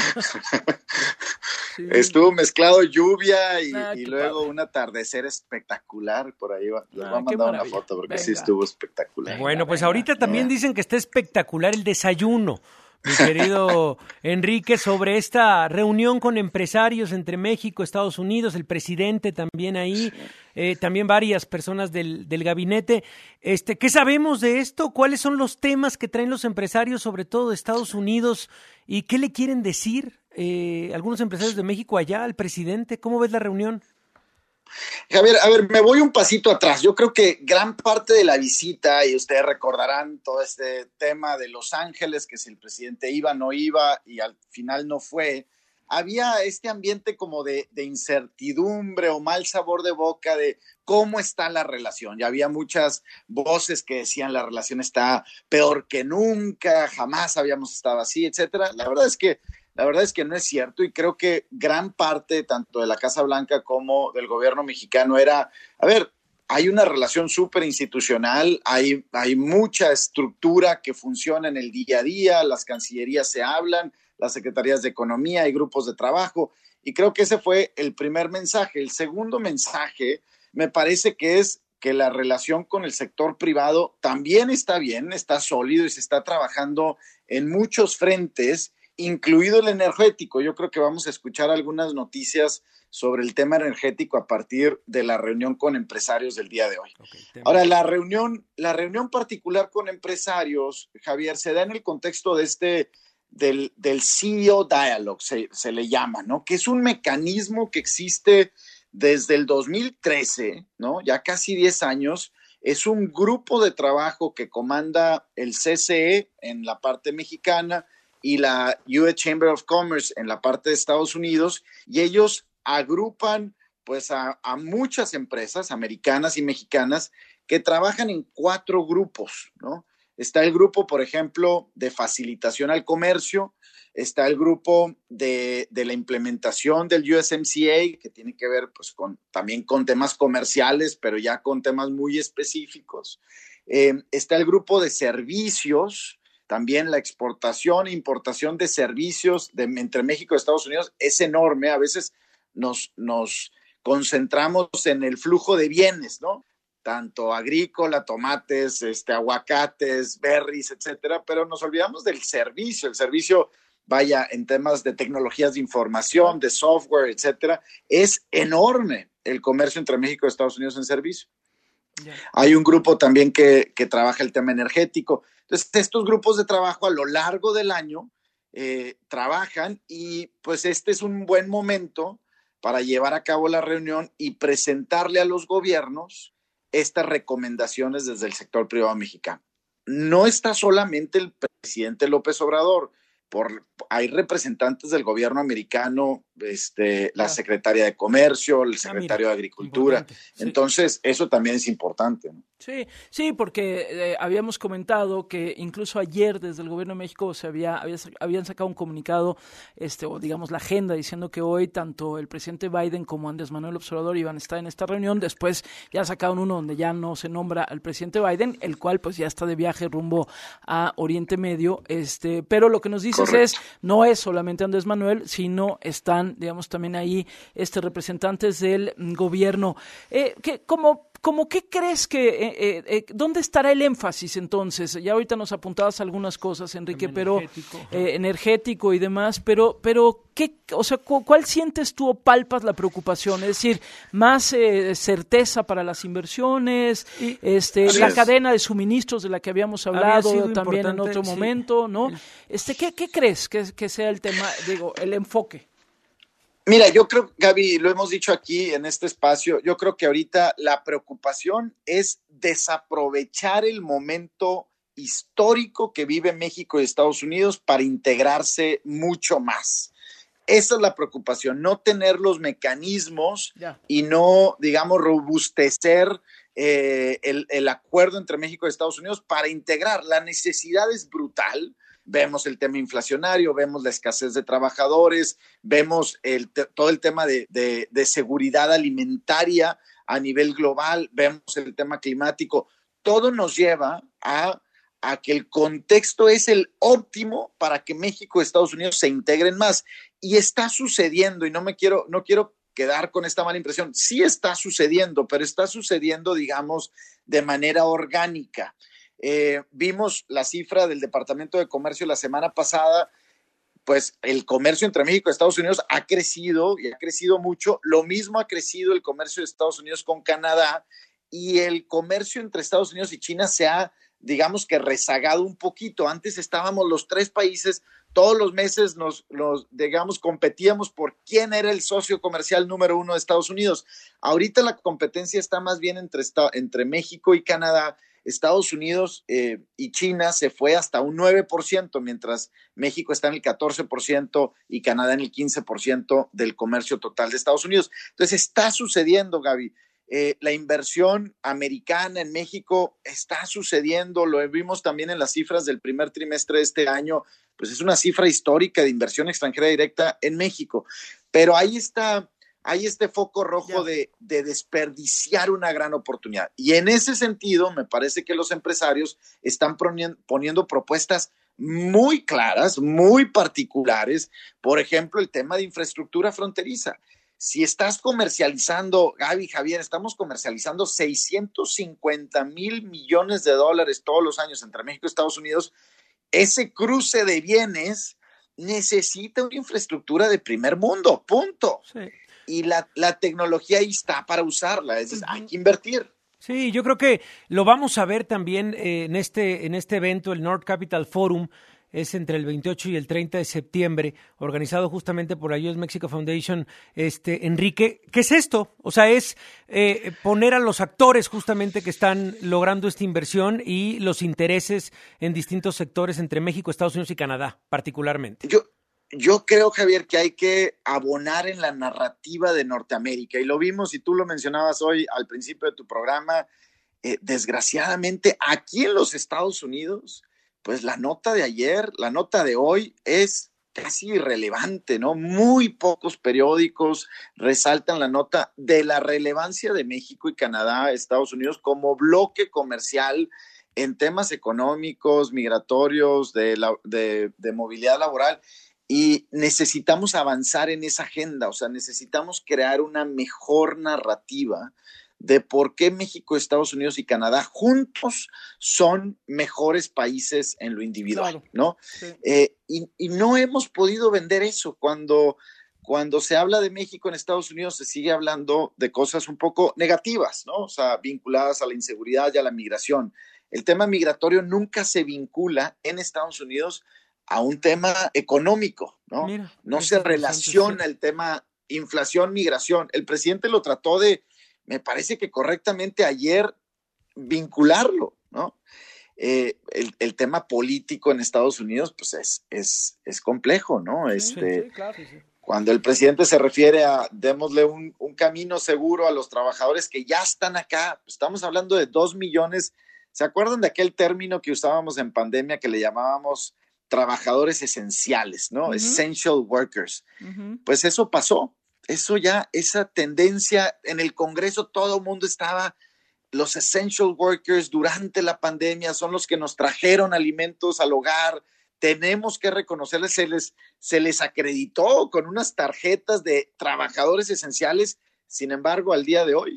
Sí. Estuvo mezclado lluvia y, ah, y luego padre. Un atardecer espectacular. Por ahí va. Les ah, voy a mandar una foto porque venga. Sí estuvo espectacular. Bueno, pues ahorita también dicen que está espectacular el desayuno, mi querido Enrique, sobre esta reunión con empresarios entre México, Estados Unidos, el presidente también ahí, eh, también varias personas del, del gabinete. Este, ¿qué sabemos de esto? ¿Cuáles son los temas que traen los empresarios, sobre todo de Estados Unidos? ¿Y qué le quieren decir eh, algunos empresarios de México allá al presidente? ¿Cómo ves la reunión? Javier, a ver, me voy un pasito atrás. Yo creo que gran parte de la visita, y ustedes recordarán todo este tema de Los Ángeles, que si el presidente iba, no iba, y al final no fue, había este ambiente como de, de incertidumbre o mal sabor de boca de cómo está la relación. Ya había muchas voces que decían la relación está peor que nunca, jamás habíamos estado así, etcétera. La verdad es que La verdad es que no es cierto y creo que gran parte tanto de la Casa Blanca como del gobierno mexicano era, a ver, hay una relación súper institucional, hay, hay mucha estructura que funciona en el día a día, las cancillerías se hablan, las secretarías de economía, hay grupos de trabajo y creo que ese fue el primer mensaje. El segundo mensaje me parece que es que la relación con el sector privado también está bien, está sólido y se está trabajando en muchos frentes, incluido el energético. Yo creo que vamos a escuchar algunas noticias sobre el tema energético a partir de la reunión con empresarios del día de hoy. Okay, Ahora, la reunión, la reunión particular con empresarios, Javier, se da en el contexto de este, del, del C E O Dialogue, se, se le llama, ¿no? Que es un mecanismo que existe desde el dos mil trece, ¿no? Ya casi diez años. Es un grupo de trabajo que comanda el C C E en la parte mexicana, y la U S Chamber of Commerce en la parte de Estados Unidos, y ellos agrupan pues a, a muchas empresas americanas y mexicanas que trabajan en cuatro grupos, ¿no? Está el grupo, por ejemplo, de facilitación al comercio, está el grupo de, de la implementación del U S M C A, que tiene que ver pues con, también con temas comerciales, pero ya con temas muy específicos. Eh, está el grupo de servicios. También la exportación e importación de servicios de, entre México y Estados Unidos es enorme. A veces nos, nos concentramos en el flujo de bienes, ¿no? Tanto agrícola, tomates, este, aguacates, berries, etcétera, pero nos olvidamos del servicio. El servicio, vaya, en temas de tecnologías de información, de software, etcétera, es enorme el comercio entre México y Estados Unidos en servicio. Yeah. Hay un grupo también que, que trabaja el tema energético. Entonces, estos grupos de trabajo a lo largo del año eh, trabajan y pues este es un buen momento para llevar a cabo la reunión y presentarle a los gobiernos estas recomendaciones desde el sector privado mexicano. No está solamente el presidente López Obrador, por, hay representantes del gobierno americano, este, la secretaria de Comercio, el secretario ah, mira, de Agricultura. Sí. Entonces, eso también es importante, ¿no? Sí, sí, porque eh, habíamos comentado que incluso ayer desde el gobierno de México se había, había habían sacado un comunicado, este, o digamos la agenda, diciendo que hoy tanto el presidente Biden como Andrés Manuel López Obrador iban a estar en esta reunión. Después ya sacaron uno donde ya no se nombra al presidente Biden, el cual pues ya está de viaje rumbo a Oriente Medio, este, pero lo que nos dices Correcto. es, no es solamente Andrés Manuel, sino están, digamos, también ahí este representantes del gobierno. Eh, que como ¿cómo qué crees que, eh, eh, dónde estará el énfasis entonces? Ya ahorita nos apuntabas algunas cosas, Enrique, pero energético, eh, energético y demás, pero, pero ¿qué, o sea, cu- cuál sientes tú o palpas la preocupación? Es decir, más eh, certeza para las inversiones, y, este, la es. cadena de suministros de la que habíamos hablado también en otro sí. momento, ¿no? Este, ¿qué, qué crees que, que sea el tema, digo, el enfoque? Mira, yo creo, Gaby, lo hemos dicho aquí en este espacio, yo creo que ahorita la preocupación es desaprovechar el momento histórico que vive México y Estados Unidos para integrarse mucho más. Esa es la preocupación, no tener los mecanismos yeah. y no, digamos, robustecer eh, el, el acuerdo entre México y Estados Unidos para integrar. La necesidad es brutal. Vemos el tema inflacionario, vemos la escasez de trabajadores, vemos el te- todo el tema de, de, de seguridad alimentaria a nivel global, vemos el tema climático. Todo nos lleva a, a que el contexto es el óptimo para que México y Estados Unidos se integren más. Y está sucediendo, y no me quiero, no quiero quedar con esta mala impresión. Sí está sucediendo, pero está sucediendo, digamos, de manera orgánica. Eh, vimos la cifra del Departamento de Comercio la semana pasada, pues el comercio entre México y Estados Unidos ha crecido y ha crecido mucho. Lo mismo ha crecido el comercio de Estados Unidos con Canadá y el comercio entre Estados Unidos y China se ha, digamos que rezagado un poquito. Antes estábamos los tres países, todos los meses nos, nos digamos, competíamos por quién era el socio comercial número uno de Estados Unidos. Ahorita la competencia está más bien entre, entre México y Canadá. Estados Unidos eh, y China se fue hasta un nueve por ciento, mientras México está en el catorce por ciento y Canadá en el quince por ciento del comercio total de Estados Unidos. Entonces está sucediendo, Gaby. Eh, la inversión americana en México está sucediendo, lo vimos también en las cifras del primer trimestre de este año, pues es una cifra histórica de inversión extranjera directa en México. Pero ahí está... hay este foco rojo de, de desperdiciar una gran oportunidad. Y en ese sentido, me parece que los empresarios están poniendo, poniendo propuestas muy claras, muy particulares. Por ejemplo, el tema de infraestructura fronteriza. Si estás comercializando, Gaby, Javier, estamos comercializando seiscientos cincuenta mil millones de dólares todos los años entre México y Estados Unidos, ese cruce de bienes necesita una infraestructura de primer mundo, punto. Sí. Y la, la tecnología ahí está para usarla, es decir, hay que invertir. Sí, yo creo que lo vamos a ver también eh, en este en este evento, el North Capital Forum, es entre el veintiocho y el treinta de septiembre, organizado justamente por la U S Mexico Foundation. Este, Enrique, ¿qué es esto? O sea, es eh, poner a los actores justamente que están logrando esta inversión y los intereses en distintos sectores entre México, Estados Unidos y Canadá, particularmente. Yo... Yo creo, Javier, que hay que abonar en la narrativa de Norteamérica, y lo vimos y tú lo mencionabas hoy al principio de tu programa. Eh, desgraciadamente, aquí en los Estados Unidos, pues la nota de ayer, la nota de hoy es casi irrelevante, ¿no? Muy pocos periódicos resaltan la nota de la relevancia de México y Canadá, Estados Unidos, como bloque comercial en temas económicos, migratorios, de, la, de, de movilidad laboral. Y necesitamos avanzar en esa agenda, o sea, necesitamos crear una mejor narrativa de por qué México, Estados Unidos y Canadá juntos son mejores países en lo individual, claro, ¿no? Sí. Eh, y, y no hemos podido vender eso. Cuando, cuando se habla de México en Estados Unidos se sigue hablando de cosas un poco negativas, ¿no? O sea, vinculadas a la inseguridad y a la migración. El tema migratorio nunca se vincula en Estados Unidos a un tema económico, ¿no? Mira, no se relaciona el tema inflación, migración. El presidente lo trató de, me parece que correctamente ayer, vincularlo, ¿no? Eh, el, el tema político en Estados Unidos, pues es, es, es complejo, ¿no? Sí, este, sí, claro, sí. Cuando el presidente se refiere a démosle un, un camino seguro a los trabajadores que ya están acá, pues estamos hablando de dos millones. ¿Se acuerdan de aquel término que usábamos en pandemia que le llamábamos trabajadores esenciales, ¿no? Uh-huh. Essential workers. Uh-huh. Pues eso pasó. Eso ya, esa tendencia en el Congreso, todo el mundo estaba, los essential workers durante la pandemia son los que nos trajeron alimentos al hogar. Tenemos que reconocerles, se les, se les acreditó con unas tarjetas de trabajadores esenciales. Sin embargo, al día de hoy,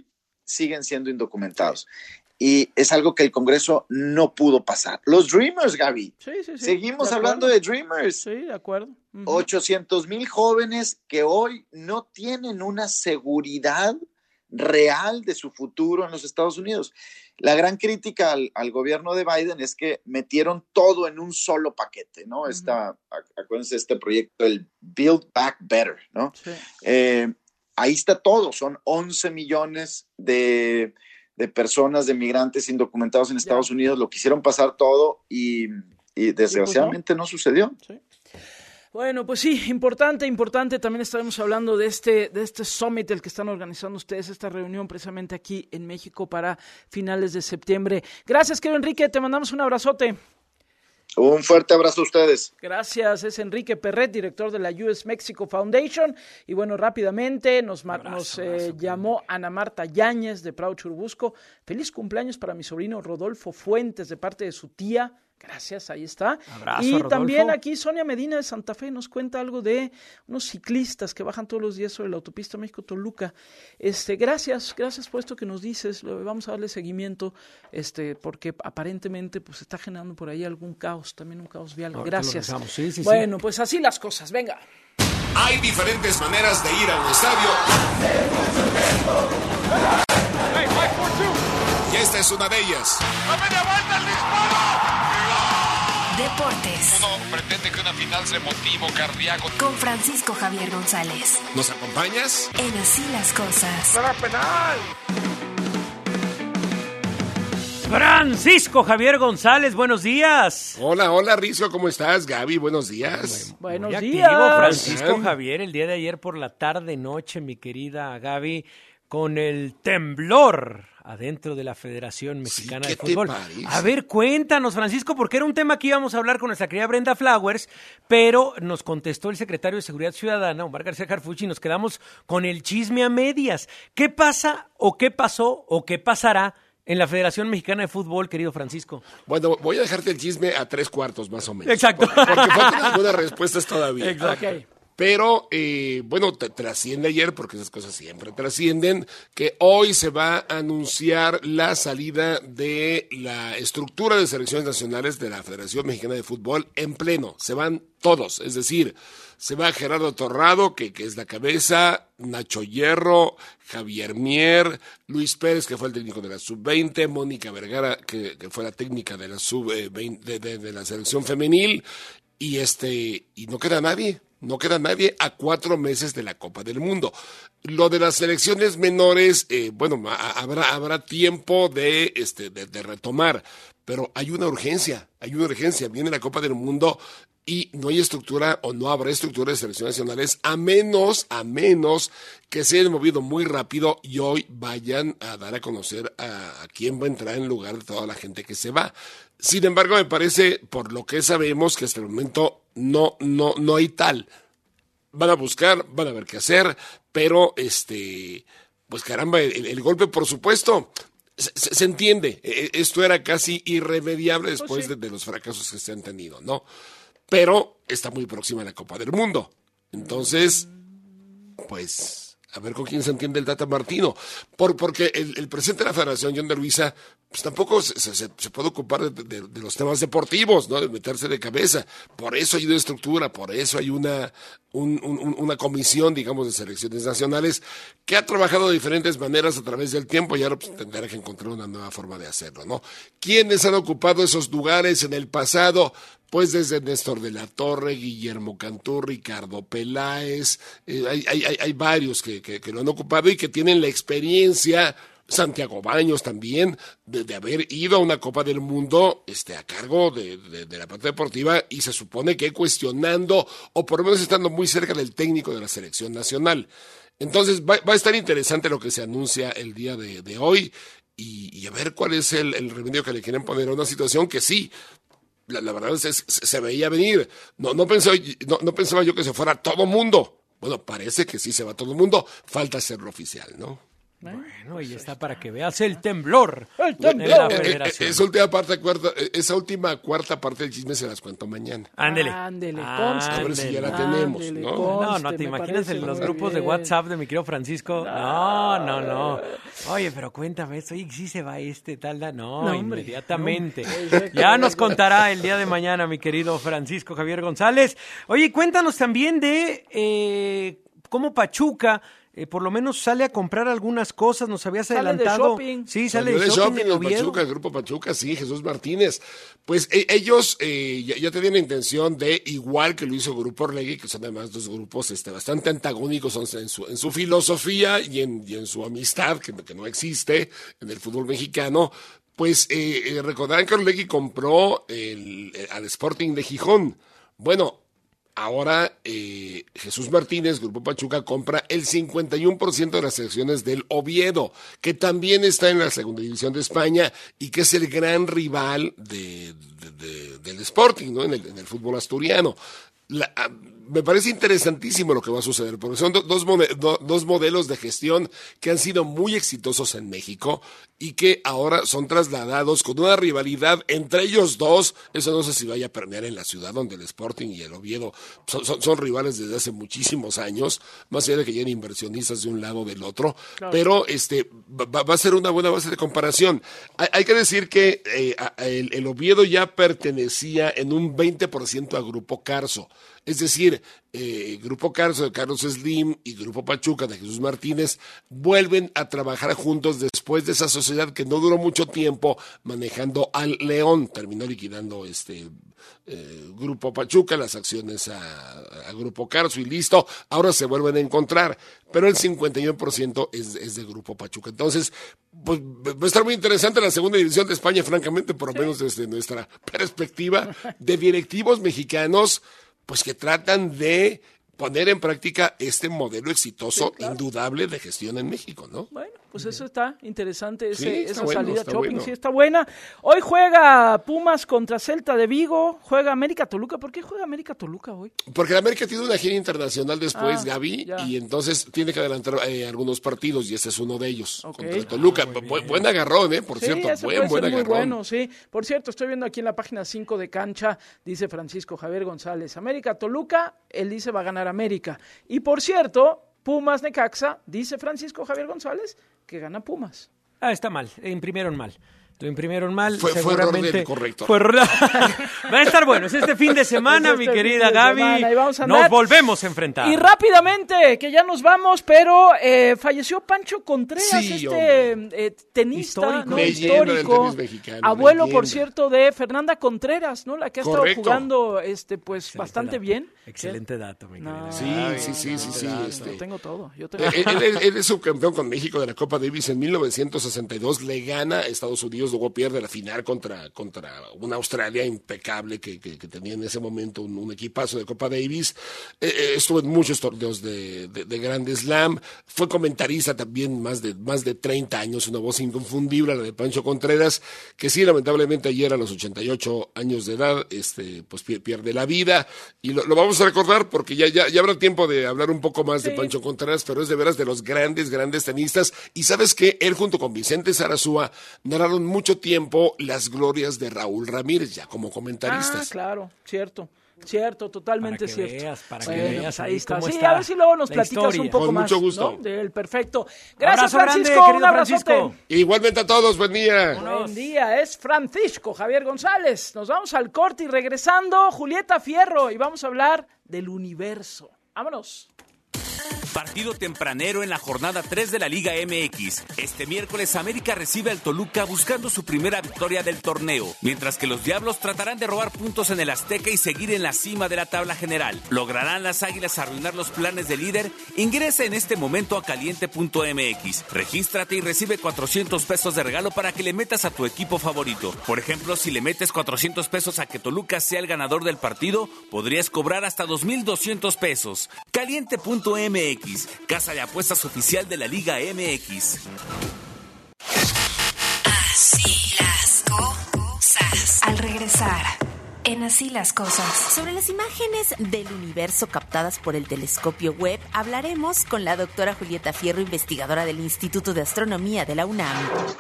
siguen siendo indocumentados. Y es algo que el Congreso no pudo pasar. Los Dreamers, Gaby. Sí, sí, sí. Seguimos de hablando de Dreamers. Sí, de acuerdo. Uh-huh. ochocientos mil jóvenes que hoy no tienen una seguridad real de su futuro en los Estados Unidos. La gran crítica al, al gobierno de Biden es que metieron todo en un solo paquete, ¿no? Uh-huh. Esta, acuérdense, este proyecto, el Build Back Better, ¿no? Sí. Eh, ahí está todo, son once millones de, de personas, de migrantes indocumentados en Estados yeah. Unidos, lo quisieron pasar todo y, y desgraciadamente pues no. no sucedió. Sí. Bueno, pues sí, importante, importante. También estaremos hablando de este, de este summit, el que están organizando ustedes, esta reunión precisamente aquí en México para finales de septiembre. Gracias, querido Enrique, te mandamos un abrazote. Un fuerte abrazo a ustedes. Gracias, es Enrique Perret, director de la U S Mexico Foundation. Y bueno, rápidamente nos, abrazo, nos eh, abrazo, llamó Ana Marta Yáñez de Prado Churubusco. Feliz cumpleaños para mi sobrino Rodolfo Fuentes de parte de su tía. Gracias, ahí está. Abrazo, y Rodolfo. También aquí Sonia Medina de Santa Fe nos cuenta algo de unos ciclistas que bajan todos los días sobre la autopista México-Toluca. Este, gracias, gracias por esto que nos dices. Vamos a darle seguimiento, este, porque aparentemente pues está generando por ahí algún caos, también un caos vial. Ahorita Gracias. Sí, sí, bueno, sí. pues así las cosas. Venga. Hay diferentes maneras de ir a un estadio. Y esta es una de ellas. ¡A media vuelta el disparo! Deportes. Uno pretende que una final sea motivo cardíaco. Con Francisco Javier González. ¿Nos acompañas? En Así las Cosas. ¡Para penal! Francisco Javier González, buenos días. Hola, hola, Rizzo, ¿cómo estás? Gaby, buenos días. Buenos Muy días. Activo, Francisco Javier, el día de ayer por la tarde, noche, mi querida Gaby, con el temblor adentro de la Federación Mexicana sí, de Fútbol. Parece? A ver, cuéntanos, Francisco, porque era un tema que íbamos a hablar con nuestra querida Brenda Flowers, pero nos contestó el secretario de Seguridad Ciudadana, Omar García Harfuch, y nos quedamos con el chisme a medias. ¿Qué pasa o qué pasó o qué pasará en la Federación Mexicana de Fútbol, querido Francisco? Bueno, voy a dejarte el chisme a tres cuartos, más o menos. Exacto. Por, porque faltan algunas respuestas todavía. Exacto. Okay. Pero, eh, bueno, te trasciende ayer, porque esas cosas siempre trascienden, que hoy se va a anunciar la salida de la estructura de selecciones nacionales de la Federación Mexicana de Fútbol en pleno. Se van todos, es decir, se va Gerardo Torrado, que, que es la cabeza, Nacho Hierro, Javier Mier, Luis Pérez, que fue el técnico de la sub veinte, Mónica Vergara, que, que fue la técnica de la sub veinte, de, de, de la selección femenil, y este, y no queda nadie. No queda nadie a cuatro meses de la Copa del Mundo. Lo de las selecciones menores, eh, bueno, a, habrá, habrá tiempo de, este, de, de retomar, pero hay una urgencia, hay una urgencia. Viene la Copa del Mundo y no hay estructura o no habrá estructura de selecciones nacionales a menos, a menos que se hayan movido muy rápido y hoy vayan a dar a conocer a, a quién va a entrar en lugar de toda la gente que se va. Sin embargo, me parece, por lo que sabemos, que hasta el momento no, no, no hay tal. Van a buscar, van a ver qué hacer, pero este, pues caramba, el, el golpe, por supuesto, se, se entiende. Esto era casi irremediable después pues sí. de, de los fracasos que se han tenido, ¿no? Pero está muy próxima a la Copa del Mundo. Entonces, pues, a ver con quién se entiende el Tata Martino. Por, porque el, el presidente de la Federación, John de Luisa, pues tampoco se, se, se puede ocupar de, de, de los temas deportivos, ¿no? De meterse de cabeza. Por eso hay una estructura, por eso hay una, un, un, una comisión, digamos, de selecciones nacionales que ha trabajado de diferentes maneras a través del tiempo y ahora pues, tendrá que encontrar una nueva forma de hacerlo, ¿no? ¿Quiénes han ocupado esos lugares en el pasado? Pues desde Néstor de la Torre, Guillermo Cantú, Ricardo Peláez, eh, hay, hay, hay varios que, que, que lo han ocupado y que tienen la experiencia, Santiago Baños también, de, de haber ido a una Copa del Mundo este, a cargo de, de, de la parte deportiva y se supone que cuestionando o por lo menos estando muy cerca del técnico de la selección nacional. Entonces va, va a estar interesante lo que se anuncia el día de, de hoy y, y a ver cuál es el, el remedio que le quieren poner a una situación que sí, La, la verdad es que se, se veía venir. No, no, pensaba, no, no pensaba yo que se fuera todo mundo. Bueno, parece que sí se va todo el mundo. Falta hacerlo oficial, ¿no? Bueno, y está para que veas el temblor. El temblor. De la Eh, eh, Federación. esa última parte, cuarta, eh, esa última cuarta parte del chisme se las cuento mañana. Ándele. Ándele, conste. A ver si ya la Ándele, tenemos, ándele, ¿no? conste, No, no, te me imaginas parece en los muy grupos de bien. WhatsApp de mi querido Francisco. No, no, no. Oye, pero cuéntame esto. Oye, ¿sí se va este tal? da? No, No, hombre, inmediatamente. no. Ya nos contará el día de mañana, mi querido Francisco Javier González. Oye, cuéntanos también de eh, cómo Pachuca... Eh, por lo menos sale a comprar algunas cosas, nos habías Sale de adelantado. shopping. Sí, sale Salió de de shopping, shopping en el Oviedo. Pachuca, el grupo Pachuca, sí, Jesús Martínez. Pues eh, ellos eh, ya, ya tenían la intención de, igual que lo hizo Grupo Orlegui, que son además dos grupos este, bastante antagónicos son en su, en su filosofía y en, y en su amistad, que, que no existe en el fútbol mexicano. Pues eh, eh, recordarán que Orlegui compró el, el- al Sporting de Gijón. Bueno, ahora eh, Jesús Martínez, Grupo Pachuca, compra el cincuenta y uno por ciento de las acciones del Oviedo, que también está en la segunda división de España y que es el gran rival de, de- de- del Sporting, ¿no? En el, en el fútbol asturiano. La- ah, me parece interesantísimo lo que va a suceder, porque son do- dos, mode- do- dos modelos de gestión que han sido muy exitosos en México y que ahora son trasladados con una rivalidad entre ellos dos. Eso no sé si vaya a permear en la ciudad, donde el Sporting y el Oviedo son, son- son rivales desde hace muchísimos años, más allá de que lleguen inversionistas de un lado o del otro. Claro. Pero este va, va a ser una buena base de comparación. Hay, hay que decir que eh, a- a el, el Oviedo ya pertenecía en un veinte por ciento a Grupo Carso. Es decir, eh, Grupo Carso de Carlos Slim y Grupo Pachuca de Jesús Martínez vuelven a trabajar juntos después de esa sociedad que no duró mucho tiempo manejando al León. Terminó liquidando este eh, Grupo Pachuca, las acciones a, a Grupo Carso y listo. Ahora se vuelven a encontrar, pero el cincuenta y uno por ciento es, es de Grupo Pachuca. Entonces, pues va a estar muy interesante la segunda división de España, francamente, por lo menos desde nuestra perspectiva de directivos mexicanos, pues que tratan de poner en práctica este modelo exitoso, Sí, claro. indudable de gestión en México, ¿no? Bueno, pues eso está interesante, ese, Sí, está esa bueno, salida está shopping, bueno. sí está buena. Hoy juega Pumas contra Celta de Vigo, juega América Toluca. ¿Por qué juega América Toluca hoy? Porque la América tiene una gira internacional después, Ah, Gaby, ya. y entonces tiene que adelantar eh, algunos partidos, y este es uno de ellos, Ok. contra Toluca. Bu- buen agarrón, ¿eh? Por Sí, cierto, ese buen, puede buen ser muy agarrón. bueno, sí. Por cierto, estoy viendo aquí en la página cinco de Cancha, dice Francisco Javier González, América Toluca, él dice va a ganar América. Y por cierto, Pumas Necaxa, dice Francisco Javier González, que gana Pumas. Ah, está mal, imprimieron mal. Lo imprimieron mal, Fue- fue error seguramente. del corrector. Fue error- Va a estar bueno, es este fin de semana, Es mi este querida fin de Gaby. semana, y vamos a Nos andar. volvemos a enfrentar. Y rápidamente, que ya nos vamos, pero eh, falleció Pancho Contreras, Sí, este eh, tenista Histórico. ¿no? Leyenda del histórico, tenis mexicano, abuelo, por leyenda. cierto, de Fernanda Contreras, ¿no? La que ha Correcto. estado jugando este, pues, bastante dato. bien. Excelente dato, mi querida. No, Sí, Gaby. sí, sí, sí, sí. yo este. tengo todo. Yo tengo... Eh, Él, él- él es subcampeón con México de la Copa Davis en mil novecientos sesenta y dos, le gana a Estados Unidos, luego pierde la final contra, contra una Australia impecable que, que- que tenía en ese momento un, un equipazo de Copa Davis. Eh, eh, estuvo en muchos torneos de, de, de Grand Slam, fue comentarista también más de, más de treinta años, una voz inconfundible, la de Pancho Contreras, que sí, lamentablemente ayer a los ochenta y ocho años de edad, este, pues pier- pierde la vida, y lo, lo vamos a recordar porque ya, ya, ya habrá tiempo de hablar un poco más de Sí. Pancho Contreras, pero es de veras de los grandes, grandes tenistas. Y sabes que él junto con Vicente Sarasúa narraron mucho tiempo las glorias de Raúl Ramírez, ya como Ah, comentaristas. claro, cierto. Cierto, totalmente Para que cierto. veas, para que Bueno, veas pues ahí ahí está. cómo Sí, está a ver si luego nos la platicas historia. un poco Con más. mucho gusto. ¿no? De él, perfecto. Gracias, Abrazo grande, Francisco. querido Un abrazote. Francisco. Igualmente a todos, buen día. Buen día, es Francisco Javier González. Nos vamos al corte y regresando, Julieta Fierro, y vamos a hablar del universo. Vámonos. Partido tempranero en la jornada tres de la Liga M X. Este miércoles América recibe al Toluca buscando su primera victoria del torneo, mientras que los Diablos tratarán de robar puntos en el Azteca y seguir en la cima de la tabla general. ¿Lograrán las Águilas arruinar los planes del líder? Ingresa en este momento a caliente punto m x. Regístrate y recibe cuatrocientos pesos de regalo para que le metas a tu equipo favorito. Por ejemplo, si le metes cuatrocientos pesos a que Toluca sea el ganador del partido, podrías cobrar hasta dos mil doscientos pesos. caliente punto m x, casa de apuestas oficial de la Liga M X. Así las cosas. Al regresar, en Así las Cosas. Sobre las imágenes del universo captadas por el telescopio Webb, hablaremos con la doctora Julieta Fierro, investigadora del Instituto de Astronomía de la UNAM.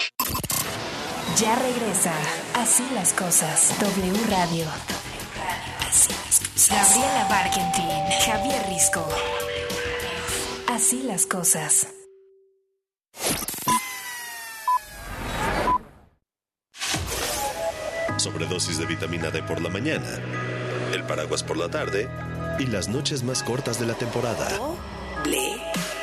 Ya regresa Así las Cosas, W Radio. Así las cosas. Gabriela Barkentin, Javier Risco. Así las Cosas. Sobredosis de vitamina D por la mañana, el paraguas por la tarde y las noches más cortas de la temporada. W.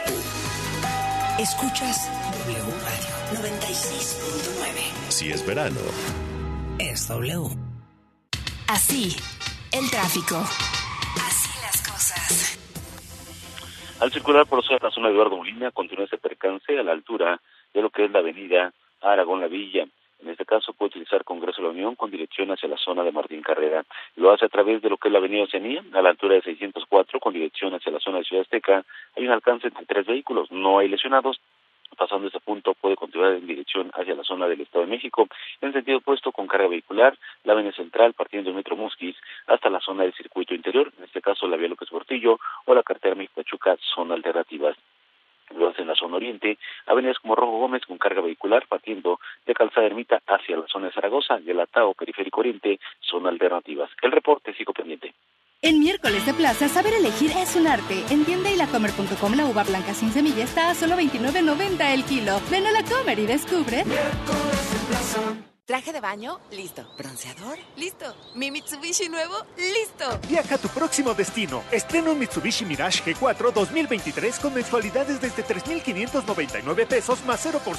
Escuchas W Radio noventa y seis punto nueve. Si es verano, es W. Así, el tráfico. Así las cosas. Al circular por la zona de Eduardo Molina, continúa ese percance a la altura de lo que es la avenida Aragón La Villa. En este caso puede utilizar Congreso de la Unión con dirección hacia la zona de Martín Carrera. Lo hace a través de lo que es la avenida Oceanía, a la altura de seiscientos cuatro, con dirección hacia la zona de Ciudad Azteca. Hay un alcance entre tres vehículos, no hay lesionados. Pasando ese punto puede continuar en dirección hacia la zona del Estado de México, en sentido opuesto con carga vehicular, la avenida Central partiendo del Metro Musquis hasta la zona del circuito interior, en este caso la vía López Portillo o la carretera México-Pachuca son alternativas. Lo hace en la zona oriente, avenidas como Rojo Gómez con carga vehicular partiendo de Calzada Ermita hacia la zona de Zaragoza, y el Atao Periférico Oriente son alternativas. El reporte sigo pendiente. En miércoles de plaza, saber elegir es un arte. En tienda y la comer punto com la uva blanca sin semilla está a solo veintinueve noventa el kilo. Ven a la Comer y descubre. Miércoles de plaza. ¿Traje de baño? Listo. ¿Bronceador? Listo. ¿Mi Mitsubishi nuevo? ¡Listo! Viaja a tu próximo destino. Estrena un Mitsubishi Mirage G cuatro dos mil veintitrés con mensualidades desde tres mil quinientos noventa y nueve pesos más cero por ciento